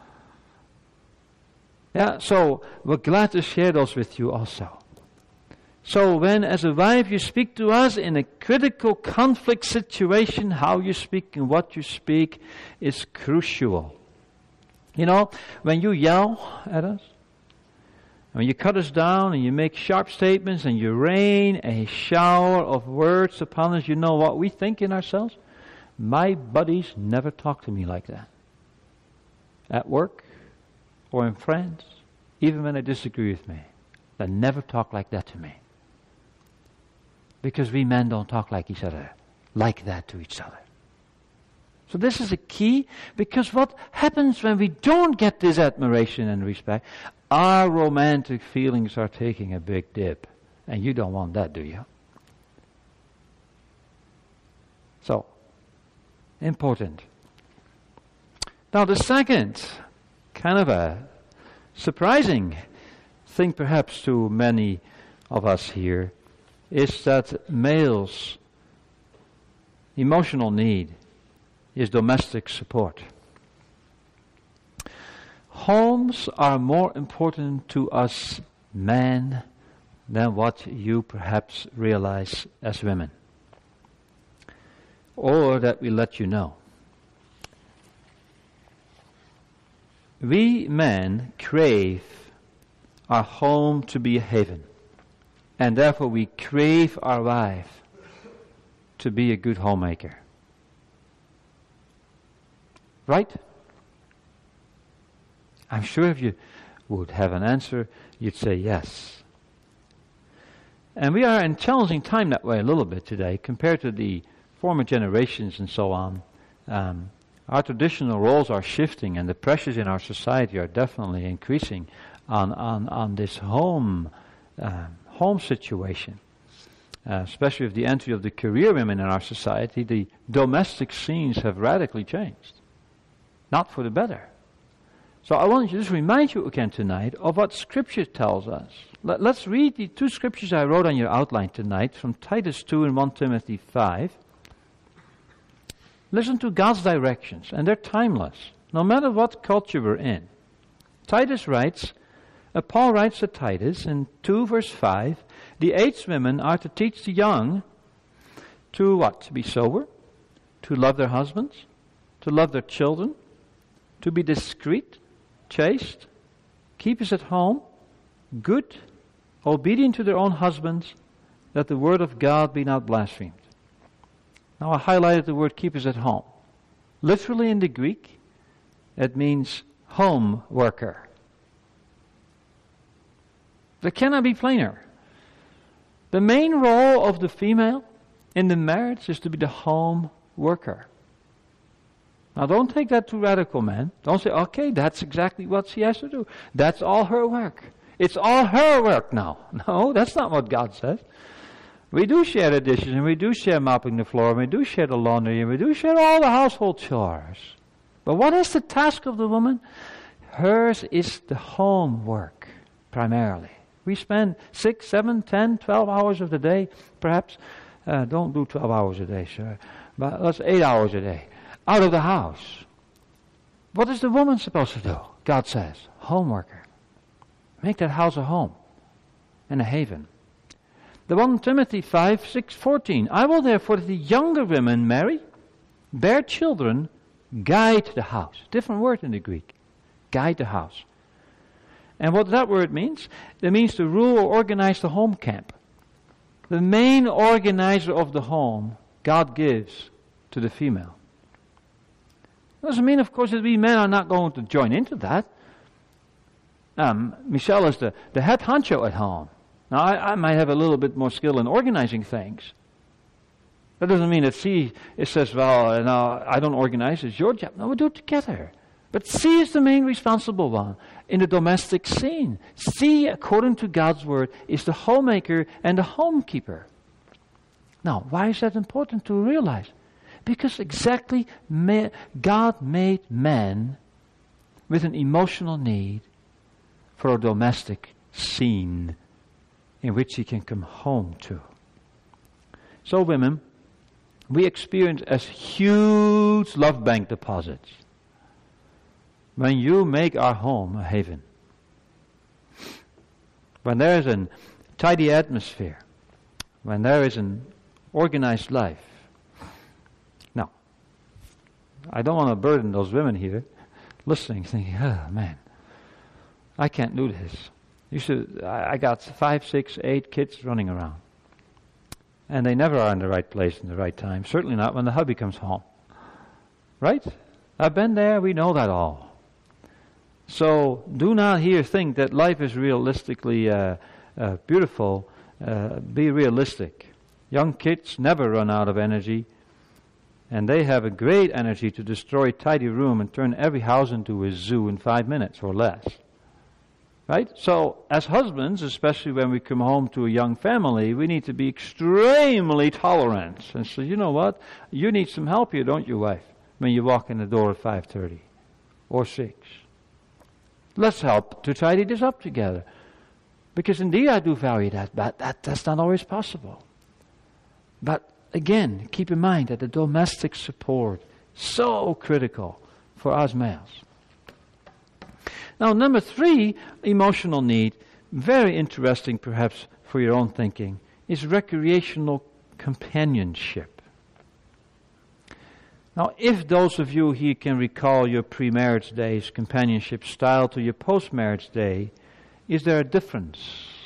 Yeah, so we're glad to share those with you also. So when, as a wife, you speak to us in a critical conflict situation, how you speak and what you speak is crucial. You know, when you yell at us, when you cut us down and you make sharp statements and you rain a shower of words upon us, you know what we think in ourselves? My buddies never talk to me like that. At work or in friends, even when they disagree with me, they never talk like that to me. Because we men don't talk like each other, like that to each other. So this is a key, because what happens when we don't get this admiration and respect? Our romantic feelings are taking a big dip. And you don't want that, do you? So, important. Now the second, kind of a surprising thing perhaps to many of us here, is that males' emotional need is domestic support. Homes are more important to us men than what you perhaps realize as women, or that we let you know. We men crave our home to be a haven, and therefore we crave our wife to be a good homemaker. Right? I'm sure if you would have an answer, you'd say yes. And we are in a challenging time that way a little bit today compared to the former generations and so on. Um, our traditional roles are shifting, and the pressures in our society are definitely increasing on, on, on this home uh, home situation. Uh, especially with the entry of the career women in our society, the domestic scenes have radically changed. Not for the better. So I want to just remind you again tonight of what Scripture tells us. Let, let's read the two scriptures I wrote on your outline tonight from Titus two and First Timothy five. Listen to God's directions, and they're timeless, no matter what culture we're in. Titus writes, uh, Paul writes to Titus in two verse five, the aged women are to teach the young to what? To be sober, to love their husbands, to love their children, to be discreet, chaste, keepers at home, good, obedient to their own husbands, that the word of God be not blasphemed. Now I highlighted the word keepers at home. Literally in the Greek, it means home worker. That cannot be plainer. The main role of the female in the marriage is to be the home worker. Now don't take that too radical, man. Don't say, okay, that's exactly what she has to do. That's all her work. It's all her work now. No, that's not what God says. We do share the dishes, and we do share mopping the floor, and we do share the laundry, and we do share all the household chores. But what is the task of the woman? Hers is the home work, primarily. We spend six, seven, ten, twelve hours of the day, perhaps. Uh, don't do twelve hours a day, sir. But let's eight hours a day. Out of the house. What is the woman supposed to do? God says, home worker. Make that house a home and a haven. The First Timothy five, six, fourteen. I will therefore that the younger women marry, bear children, guide the house. Different word in the Greek. Guide the house. And what that word means? It means to rule or organize the home camp. The main organizer of the home, God gives to the female. Doesn't mean, of course, that we men are not going to join into that. Um, Michelle is the, the head honcho at home. Now, I, I might have a little bit more skill in organizing things. That doesn't mean that she it says, well, no, I don't organize, it's your job. No, we do it together. But she is the main responsible one in the domestic scene. She, according to God's word, is the homemaker and the homekeeper. Now, why is that important to realize? Because exactly ma- God made man with an emotional need for a domestic scene in which he can come home to. So women, we experience as huge love bank deposits when you make our home a haven. When there is a tidy atmosphere, when there is an organized life. Now, I don't want to burden those women here listening, thinking, oh man, I can't do this. You should, I, I got five, six, eight kids running around. And they never are in the right place in the right time. Certainly not when the hubby comes home. Right? I've been there, we know that all. So do not here think that life is realistically uh, uh, beautiful. Uh, be realistic. Young kids never run out of energy. And they have a great energy to destroy a tidy room and turn every house into a zoo in five minutes or less. Right? So, as husbands, especially when we come home to a young family, we need to be extremely tolerant. And so, you know what? You need some help here, don't you, wife? When you walk in the door at five thirty or six. Let's help to tidy this up together. Because indeed I do value that, but that, that's not always possible. But again, keep in mind that the domestic support is so critical for us males. Now, number three, emotional need, very interesting perhaps for your own thinking, is recreational companionship. Now, if those of you here can recall your pre-marriage days companionship style to your post-marriage day, is there a difference?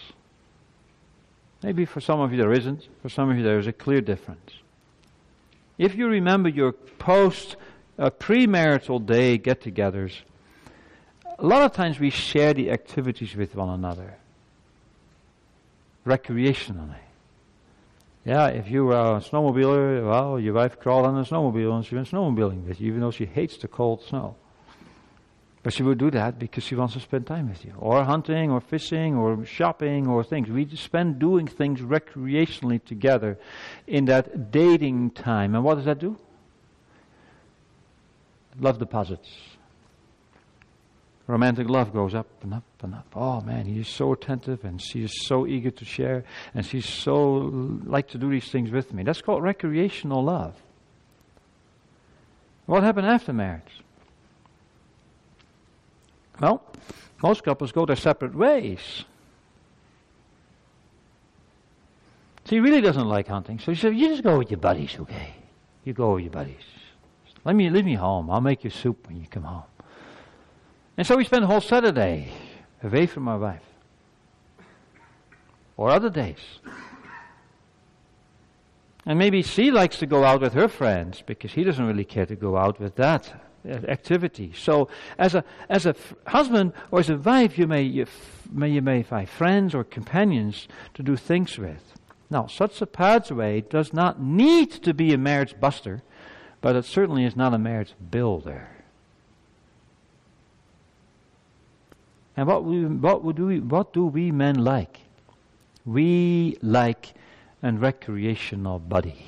Maybe for some of you there isn't. For some of you there is a clear difference. If you remember your post, uh, pre-marital day get-togethers, a lot of times we share the activities with one another, recreationally. Yeah, if you were a snowmobiler, well, your wife crawled on a snowmobile and she went snowmobiling with you, even though she hates the cold snow. But she would do that because she wants to spend time with you. Or hunting, or fishing, or shopping, or things. We spend doing things recreationally together in that dating time. And what does that do? Love deposits. Romantic love goes up and up and up. Oh man, he is so attentive and she is so eager to share and she's so like to do these things with me. That's called recreational love. What happened after marriage? Well, most couples go their separate ways. She really doesn't like hunting, so she said, you just go with your buddies, okay? You go with your buddies. Let me, leave me home. I'll make you soup when you come home. And so we spend the whole Saturday away from our wife. Or other days. And maybe she likes to go out with her friends because he doesn't really care to go out with that activity. So as a as a f- husband or as a wife, you may you, f- may you may find friends or companions to do things with. Now, such a pathway does not need to be a marriage buster, but it certainly is not a marriage builder. And what we what would we what do we men like? We like a recreational buddy.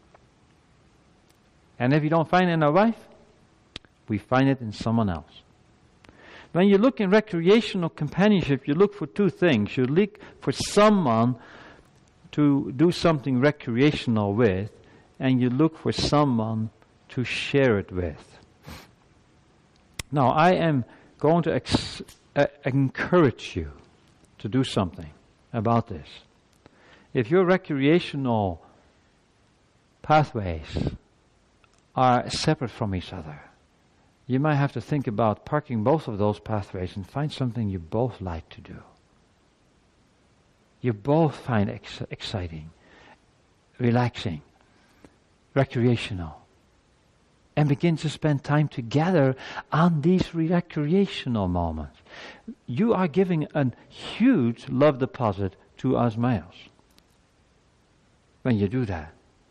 And if you don't find it in a wife, we find it in someone else. When you look in recreational companionship, you look for two things. You look for someone to do something recreational with, and you look for someone to share it with. Now, I am going to ex- uh, encourage you to do something about this. If your recreational pathways are separate from each other, you might have to think about parking both of those pathways and find something you both like to do. You both find ex- exciting, relaxing, recreational, and begin to spend time together on these recreational moments. You are giving a huge love deposit to us males when you do that.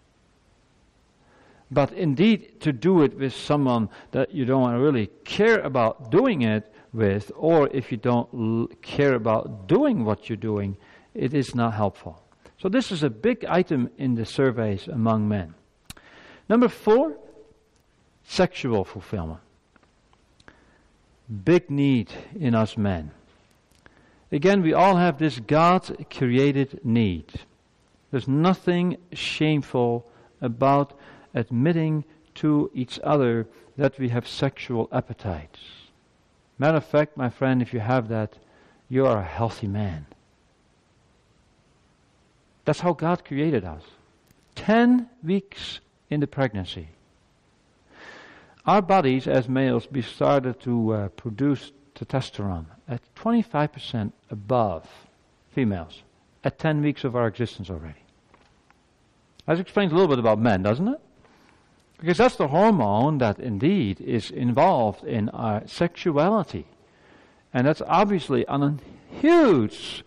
But indeed, to do it with someone that you don't really care about doing it with, or if you don't l- care about doing what you're doing, it is not helpful. So this is a big item in the surveys among men. Number four, sexual fulfillment. big need in us men. Again, we all have this God-created need. There's nothing shameful about admitting to each other that we have sexual appetites. Matter of fact, my friend, if you have that, you are a healthy man. That's how God created us. Ten weeks in the pregnancy. Our bodies as males, we started to uh, produce testosterone at twenty-five percent above females at ten weeks of our existence already. That explains a little bit about men, doesn't it? Because that's the hormone that indeed is involved in our sexuality. And that's obviously on a huge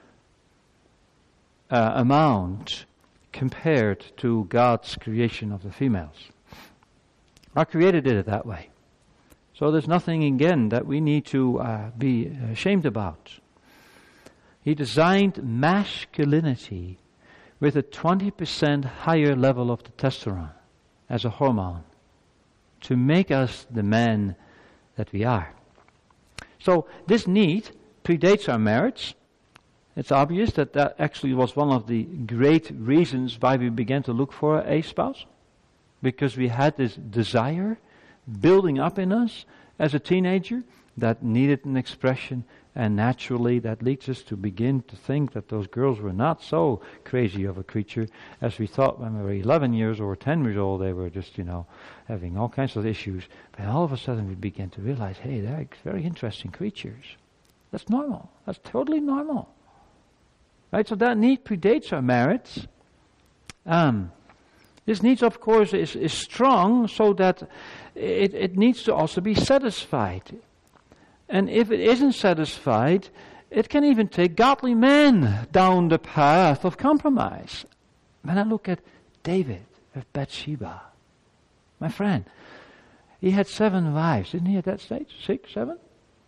uh, amount compared to God's creation of the females. Our Creator did it that way. So there's nothing, again, that we need to uh, be ashamed about. He designed masculinity with a twenty percent higher level of testosterone as a hormone to make us the men that we are. So this need predates our marriage. It's obvious that that actually was one of the great reasons why we began to look for a spouse. Because we had this desire building up in us as a teenager that needed an expression, and naturally that leads us to begin to think that those girls were not so crazy of a creature as we thought when we were eleven years or ten years old. They were just, you know, having all kinds of issues. But all of a sudden we began to realize, hey, they're very interesting creatures. That's normal. That's totally normal. Right? So that need predates our marriage. Um, This need, of course, is, is strong so that it, it needs to also be satisfied. And if it isn't satisfied, it can even take godly men down the path of compromise. When I look at David of Bathsheba, my friend, he had seven wives, didn't he, at that stage? Six, seven?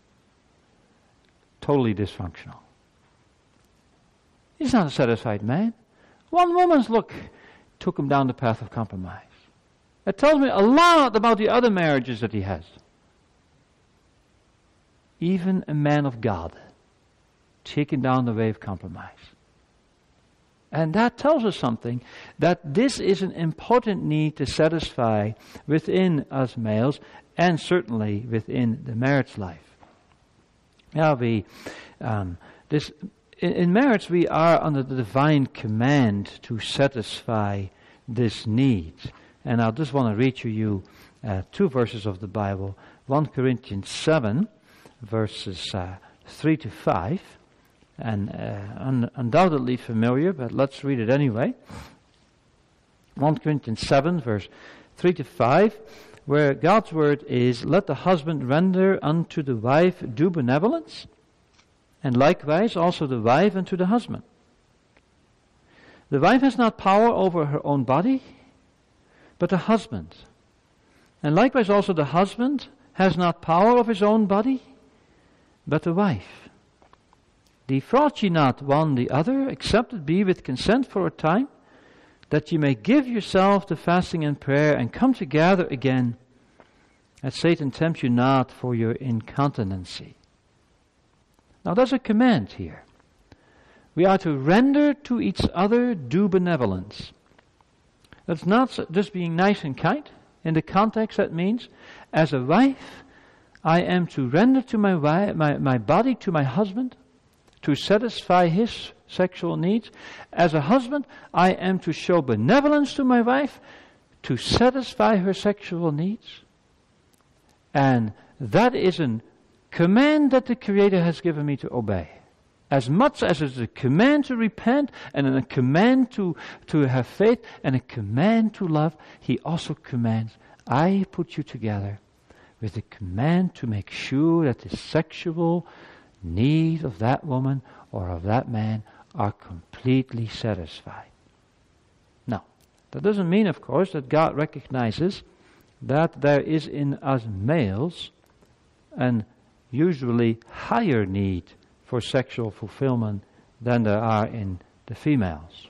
Totally dysfunctional. He's not a satisfied man. One woman's look took him down the path of compromise. It tells me a lot about the other marriages that he has. Even a man of God taken down the way of compromise. And that tells us something, that this is an important need to satisfy within us males and certainly within the marriage life. Now we, um, this In, in marriage, we are under the divine command to satisfy this need. And I just want to read to you uh, two verses of the Bible. First Corinthians seven, verses uh, three to five. And uh, un- undoubtedly familiar, but let's read it anyway. First Corinthians seven, verse three to five, where God's word is, "Let the husband render unto the wife due benevolence, and likewise also the wife unto the husband. The wife has not power over her own body, but the husband. And likewise also the husband has not power of his own body, but the wife. Defraud ye not one the other, except it be with consent for a time, that ye may give yourself to fasting and prayer, and come together again, that Satan tempt you not for your incontinency." Now there's a command here. We are to render to each other due benevolence. That's not just being nice and kind. In the context, that means, as a wife, I am to render to my wife, my, my body to my husband, to satisfy his sexual needs. As a husband, I am to show benevolence to my wife, to satisfy her sexual needs. And that is a command that the Creator has given me to obey. As much as it's a command to repent, and a command to, to have faith, and a command to love, He also commands, I put you together with a command to make sure that the sexual needs of that woman or of that man are completely satisfied. Now, that doesn't mean, of course, that God recognizes that there is in us males an usually higher need for sexual fulfillment than there are in the females.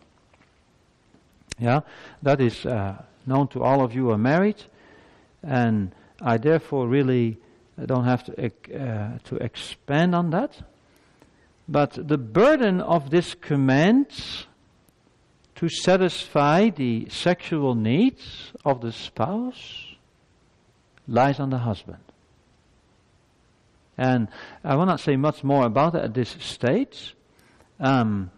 Yeah, that is uh, known to all of you who are married, and I therefore really I don't have to uh, to expand on that. But the burden of this command to satisfy the sexual needs of the spouse lies on the husband. And I will not say much more about it at this stage. Um,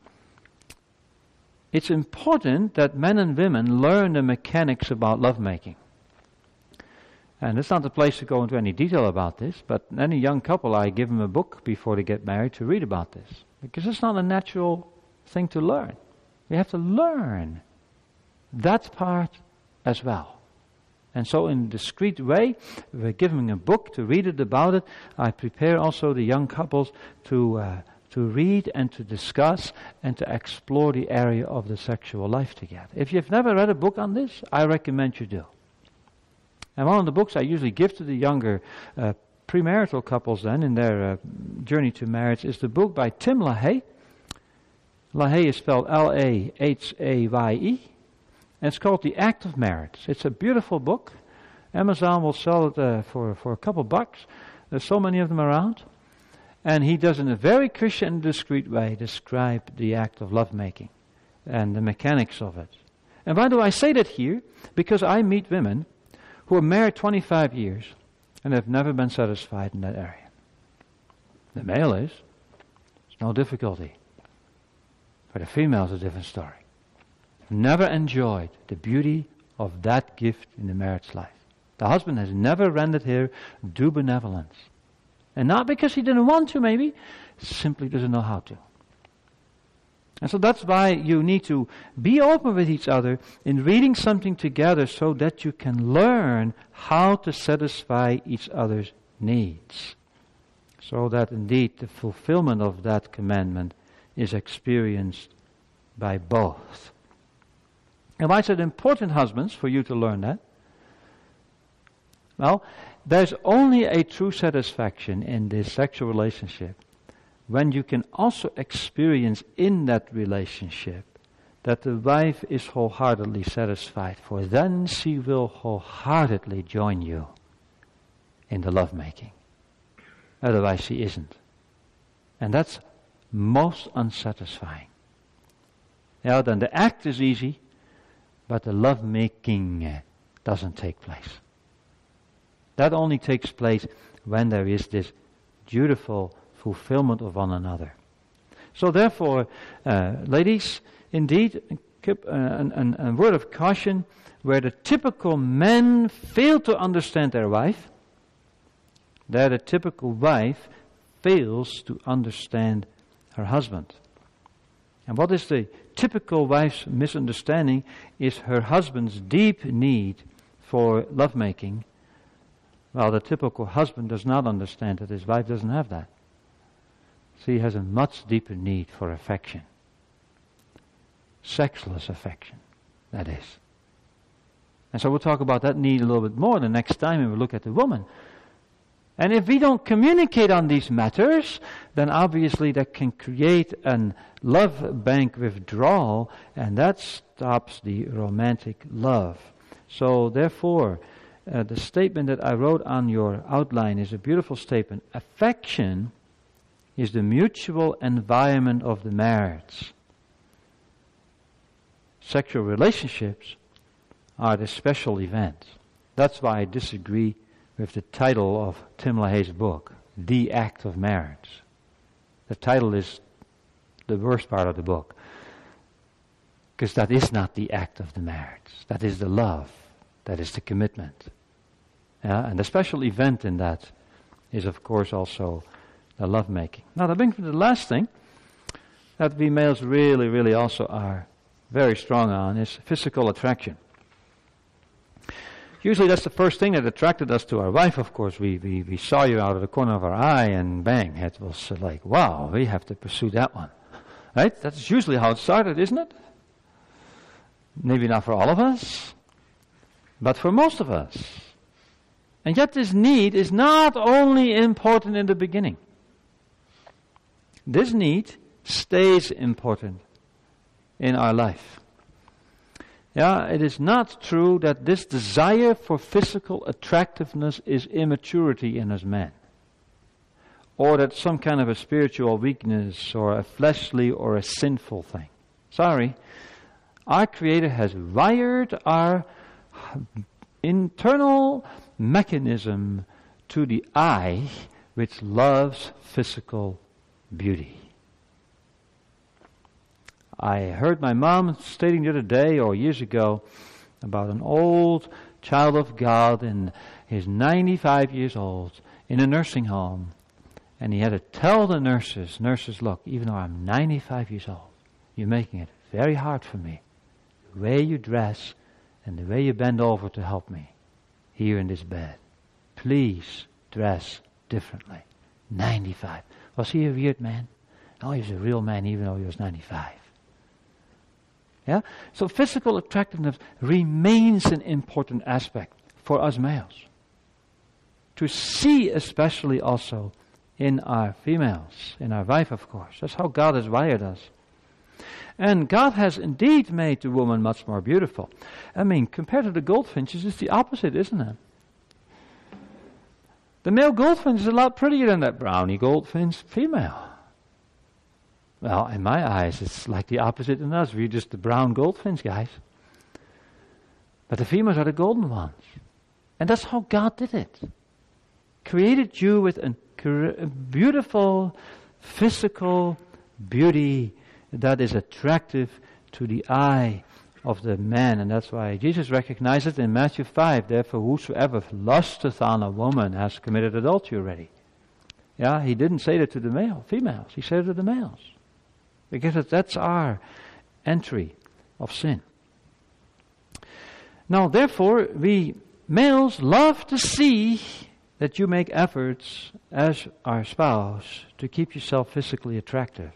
it's important that men and women learn the mechanics about lovemaking. And it's not the place to go into any detail about this, but any young couple, I give them a book before they get married to read about this. Because it's not a natural thing to learn. We have to learn that part as well. And so in a discreet way, we're giving a book to read it about it. I prepare also the young couples to uh, to read and to discuss and to explore the area of the sexual life together. If you've never read a book on this, I recommend you do. And one of the books I usually give to the younger uh, premarital couples then in their uh, journey to marriage is the book by Tim LaHaye. LaHaye is spelled L A H A Y E. And it's called The Act of Marriage. It's a beautiful book. Amazon will sell it uh, for, for a couple bucks. There's so many of them around. And he does in a very Christian and discreet way describe the act of lovemaking and the mechanics of it. And why do I say that here? Because I meet women who are married twenty-five years and have never been satisfied in that area. The male is. There's no difficulty. For the female is a different story. Never enjoyed the beauty of that gift in the marriage life. The husband has never rendered her due benevolence. And not because he didn't want to, maybe, simply doesn't know how to. And so that's why you need to be open with each other in reading something together so that you can learn how to satisfy each other's needs. So that indeed the fulfillment of that commandment is experienced by both. And why is it important, husbands, for you to learn that? Well, there's only a true satisfaction in this sexual relationship when you can also experience in that relationship that the wife is wholeheartedly satisfied, for then she will wholeheartedly join you in the lovemaking. Otherwise she isn't. And that's most unsatisfying. Now then, the act is easy, but the lovemaking doesn't take place. That only takes place when there is this dutiful fulfillment of one another. So therefore, uh, ladies, indeed, a word of caution, where the typical men fail to understand their wife, there the typical wife fails to understand her husband. And what is the typical wife's misunderstanding is her husband's deep need for lovemaking, while the typical husband does not understand that his wife doesn't have that. She has a much deeper need for affection. Sexless affection, that is. And so we'll talk about that need a little bit more the next time when we look at the woman. And if we don't communicate on these matters, then obviously that can create a love bank withdrawal, and that stops the romantic love. So therefore, uh, the statement that I wrote on your outline is a beautiful statement. Affection is the mutual environment of the marriage. Sexual relationships are the special event. That's why I disagree with the title of Tim LaHaye's book, The Act of Marriage. The title is the worst part of the book, because that is not the act of the marriage. That is the love. That is the commitment. Yeah? And the special event in that is, of course, also the lovemaking. Now, that brings me to the last thing that we males really, really also are very strong on, is physical attraction. Usually that's the first thing that attracted us to our wife, of course. We, we, we saw you out of the corner of our eye and bang, it was like, wow, we have to pursue that one. Right? That's usually how it started, isn't it? Maybe not for all of us, but for most of us. And yet this need is not only important in the beginning. This need stays important in our life. Yeah, it is not true that this desire for physical attractiveness is immaturity in us men, or that some kind of a spiritual weakness or a fleshly or a sinful thing. Sorry, our Creator has wired our internal mechanism to the eye which loves physical beauty. I heard my mom stating the other day or years ago about an old child of God, and he's ninety-five years old in a nursing home, and he had to tell the nurses, nurses, look, even though I'm ninety-five years old, you're making it very hard for me. The way you dress and the way you bend over to help me here in this bed. Please dress differently. ninety-five. Was he a weird man? No, he was a real man even though he was ninety-five. Yeah? So physical attractiveness remains an important aspect for us males. To see especially also in our females, in our wife of course. That's how God has wired us. And God has indeed made the woman much more beautiful. I mean, compared to the goldfinches, it's the opposite, isn't it? The male goldfinch is a lot prettier than that brownie goldfinch female. Well, in my eyes, it's like the opposite in us. We're just the brown goldfinch guys. But the females are the golden ones. And that's how God did it. Created you with a beautiful physical beauty that is attractive to the eye of the man. And that's why Jesus recognized it in Matthew five. Therefore, whosoever lusteth on a woman has committed adultery already. Yeah, he didn't say that to the male, females. He said it to the males. Because that's our entry of sin. Now, therefore, we males love to see that you make efforts as our spouse to keep yourself physically attractive.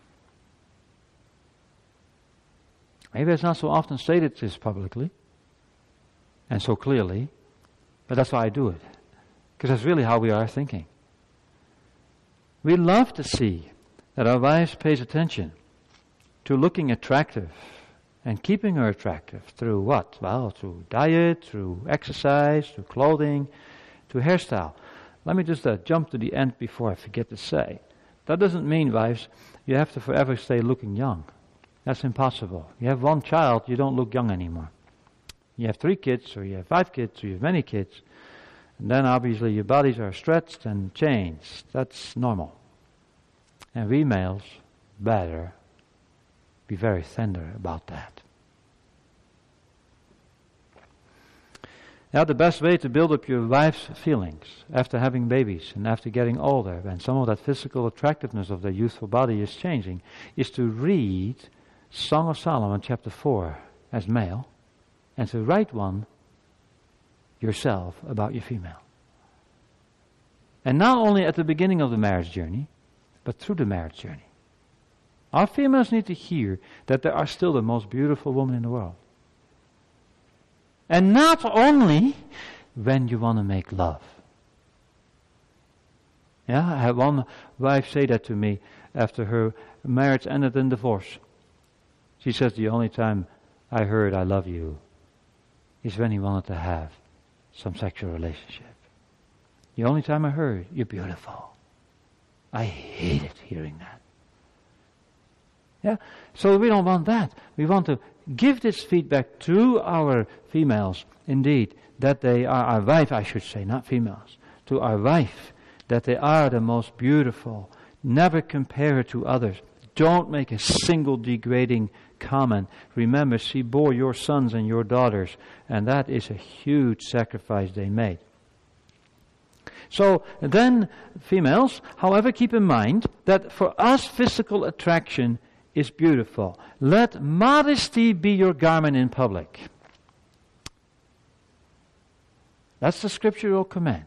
Maybe it's not so often stated this publicly and so clearly, but that's why I do it. Because that's really how we are thinking. We love to see that our wives pays attention to looking attractive and keeping her attractive through what? Well, through diet, through exercise, through clothing, through hairstyle. Let me just uh, jump to the end before I forget to say. That doesn't mean, wives, you have to forever stay looking young. That's impossible. You have one child, you don't look young anymore. You have three kids, or you have five kids, or you have many kids, and then obviously your bodies are stretched and changed. That's normal. And we males better be very tender about that. Now, the best way to build up your wife's feelings after having babies and after getting older, when some of that physical attractiveness of their youthful body is changing, is to read Song of Solomon chapter four as male, and to write one yourself about your female. And not only at the beginning of the marriage journey, but through the marriage journey. Our females need to hear that there are still the most beautiful women in the world. And not only when you want to make love. Yeah, I had one wife say that to me after her marriage ended in divorce. She says, the only time I heard I love you is when he wanted to have some sexual relationship. The only time I heard, you're beautiful. I hated hearing that. Yeah, so we don't want that. We want to give this feedback to our females, indeed, that they are our wife, I should say, not females, to our wife, that they are the most beautiful. Never compare her to others. Don't make a single degrading comment. Remember, she bore your sons and your daughters, and that is a huge sacrifice they made. So then, females, however, keep in mind that for us physical attraction is beautiful. Let modesty be your garment in public. That's the scriptural command.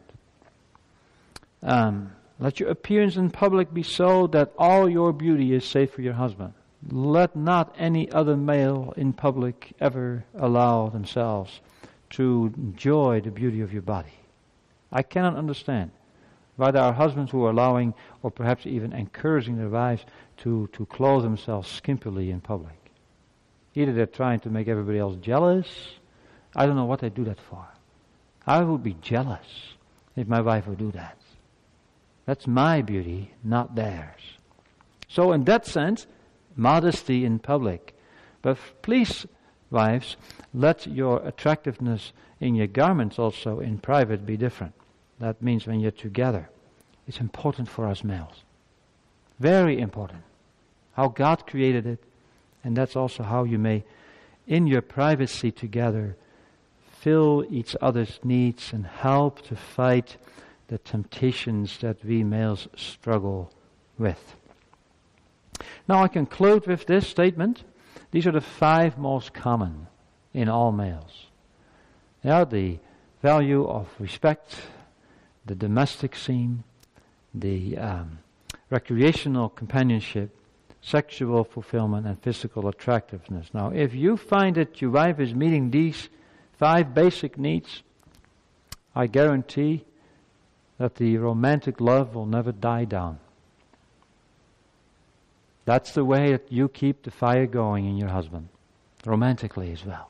Um, let your appearance in public be so that all your beauty is safe for your husband. Let not any other male in public ever allow themselves to enjoy the beauty of your body. I cannot understand why there are husbands who are allowing or perhaps even encouraging their wives to, to clothe themselves skimpily in public. Either they're trying to make everybody else jealous. I don't know what they do that for. I would be jealous if my wife would do that. That's my beauty, not theirs. So in that sense, modesty in public. But please, wives, let your attractiveness in your garments also in private be different. That means when you're together. It's important for us males. Very important. How God created it. And that's also how you may, in your privacy together, fill each other's needs and help to fight the temptations that we males struggle with. Now I conclude with this statement. These are the five most common in all males. Now the value of respect, the domestic scene, the um, recreational companionship, sexual fulfillment, and physical attractiveness. Now if you find that your wife is meeting these five basic needs, I guarantee that the romantic love will never die down. That's the way that you keep the fire going in your husband, romantically as well.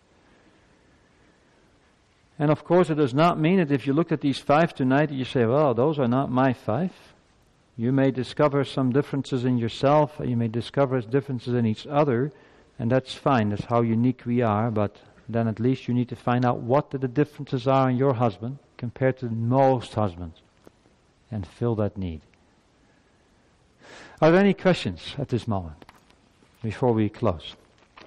And of course it does not mean that if you look at these five tonight, you say, well, those are not my five. You may discover some differences in yourself, you may discover differences in each other, and that's fine, that's how unique we are, but then at least you need to find out what the differences are in your husband compared to most husbands, and fill that need. Are there any questions at this moment before we close?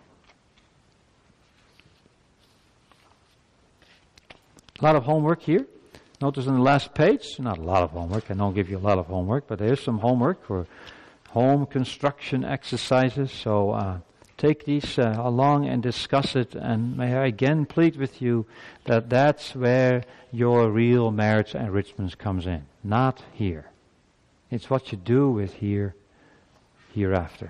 A lot of homework here. Notice on the last page, not a lot of homework, I don't give you a lot of homework, but there is some homework for home construction exercises, so uh, take these uh, along and discuss it, and may I again plead with you that that's where your real marriage enrichment comes in, not here. It's what you do with here, hereafter.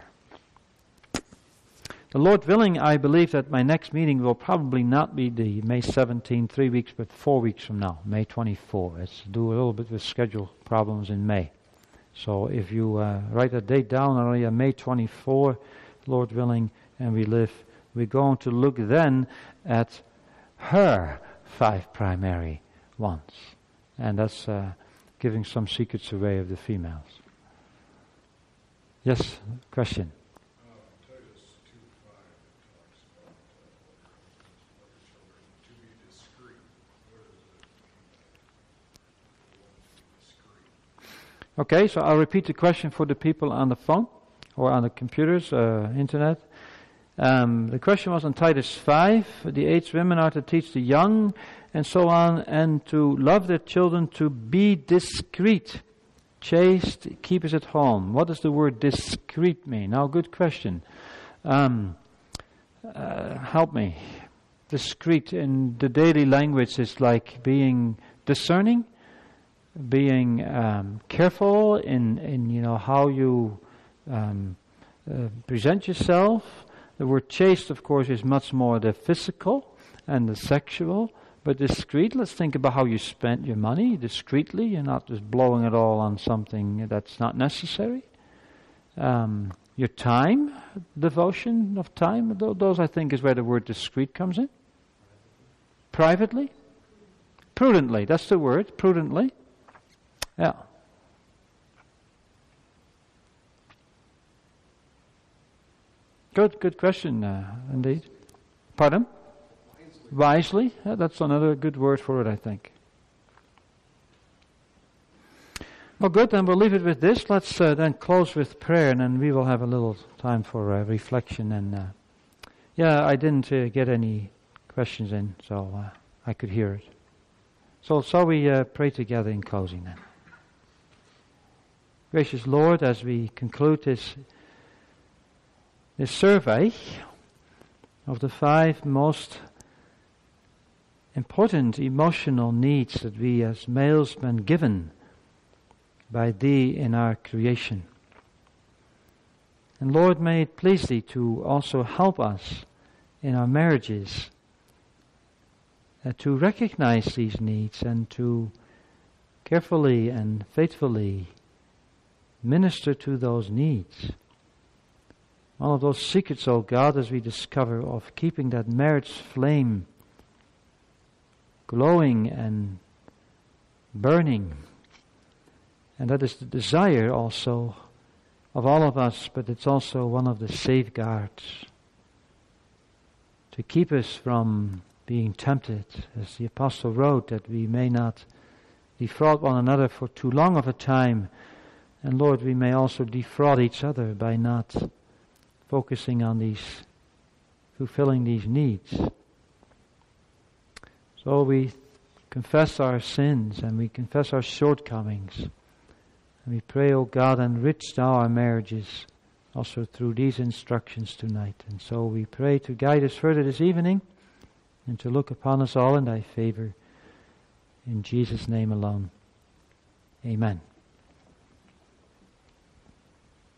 The Lord willing, I believe that my next meeting will probably not be the May seventeenth, three weeks, but four weeks from now, May twenty-fourth. Let's do a little bit with schedule problems in May. So if you uh, write a date down already on May twenty-fourth, Lord willing, and we live, we're going to look then at her five primary ones. And that's uh, giving some secrets away of the females. Yes, question? Okay, so I'll repeat the question for the people on the phone or on the computers, uh, internet. Um, the question was on Titus five. The aged women are to teach the young and so on, and to love their children, to be discreet, chaste, keep us at home. What does the word discreet mean? Now, good question. Um, uh, help me. Discreet in the daily language is like being discerning, being um, careful in, in you know how you um, uh, present yourself. The word chaste, of course, is much more the physical and the sexual, but discreet, let's think about how you spent your money discreetly. You're not just blowing it all on something that's not necessary. Um, your time, devotion of time, those I think is where the word discreet comes in. Privately? Prudently, that's the word, prudently. Yeah. Good, good question, uh, indeed. Pardon? Wisely. Wisely. Yeah, that's another good word for it, I think. Well, good, then we'll leave it with this. Let's uh, then close with prayer, and then we will have a little time for uh, reflection. And uh, yeah, I didn't uh, get any questions in, so uh, I could hear it. So, shall we uh, pray together in closing then? Gracious Lord, as we conclude this, this survey of the five most important emotional needs that we as males been given by Thee in our creation. And Lord, may it please Thee to also help us in our marriages uh, to recognize these needs and to carefully and faithfully minister to those needs. One of those secrets, O God, as we discover, of keeping that marriage flame glowing and burning. And that is the desire also of all of us, but it's also one of the safeguards to keep us from being tempted, as the apostle wrote, that we may not defraud one another for too long of a time. And Lord, we may also defraud each other by not focusing on these, fulfilling these needs. So we confess our sins and we confess our shortcomings. And we pray, O God, enrich thou our marriages also through these instructions tonight. And so we pray to guide us further this evening and to look upon us all in thy favor. In Jesus' name alone. Amen.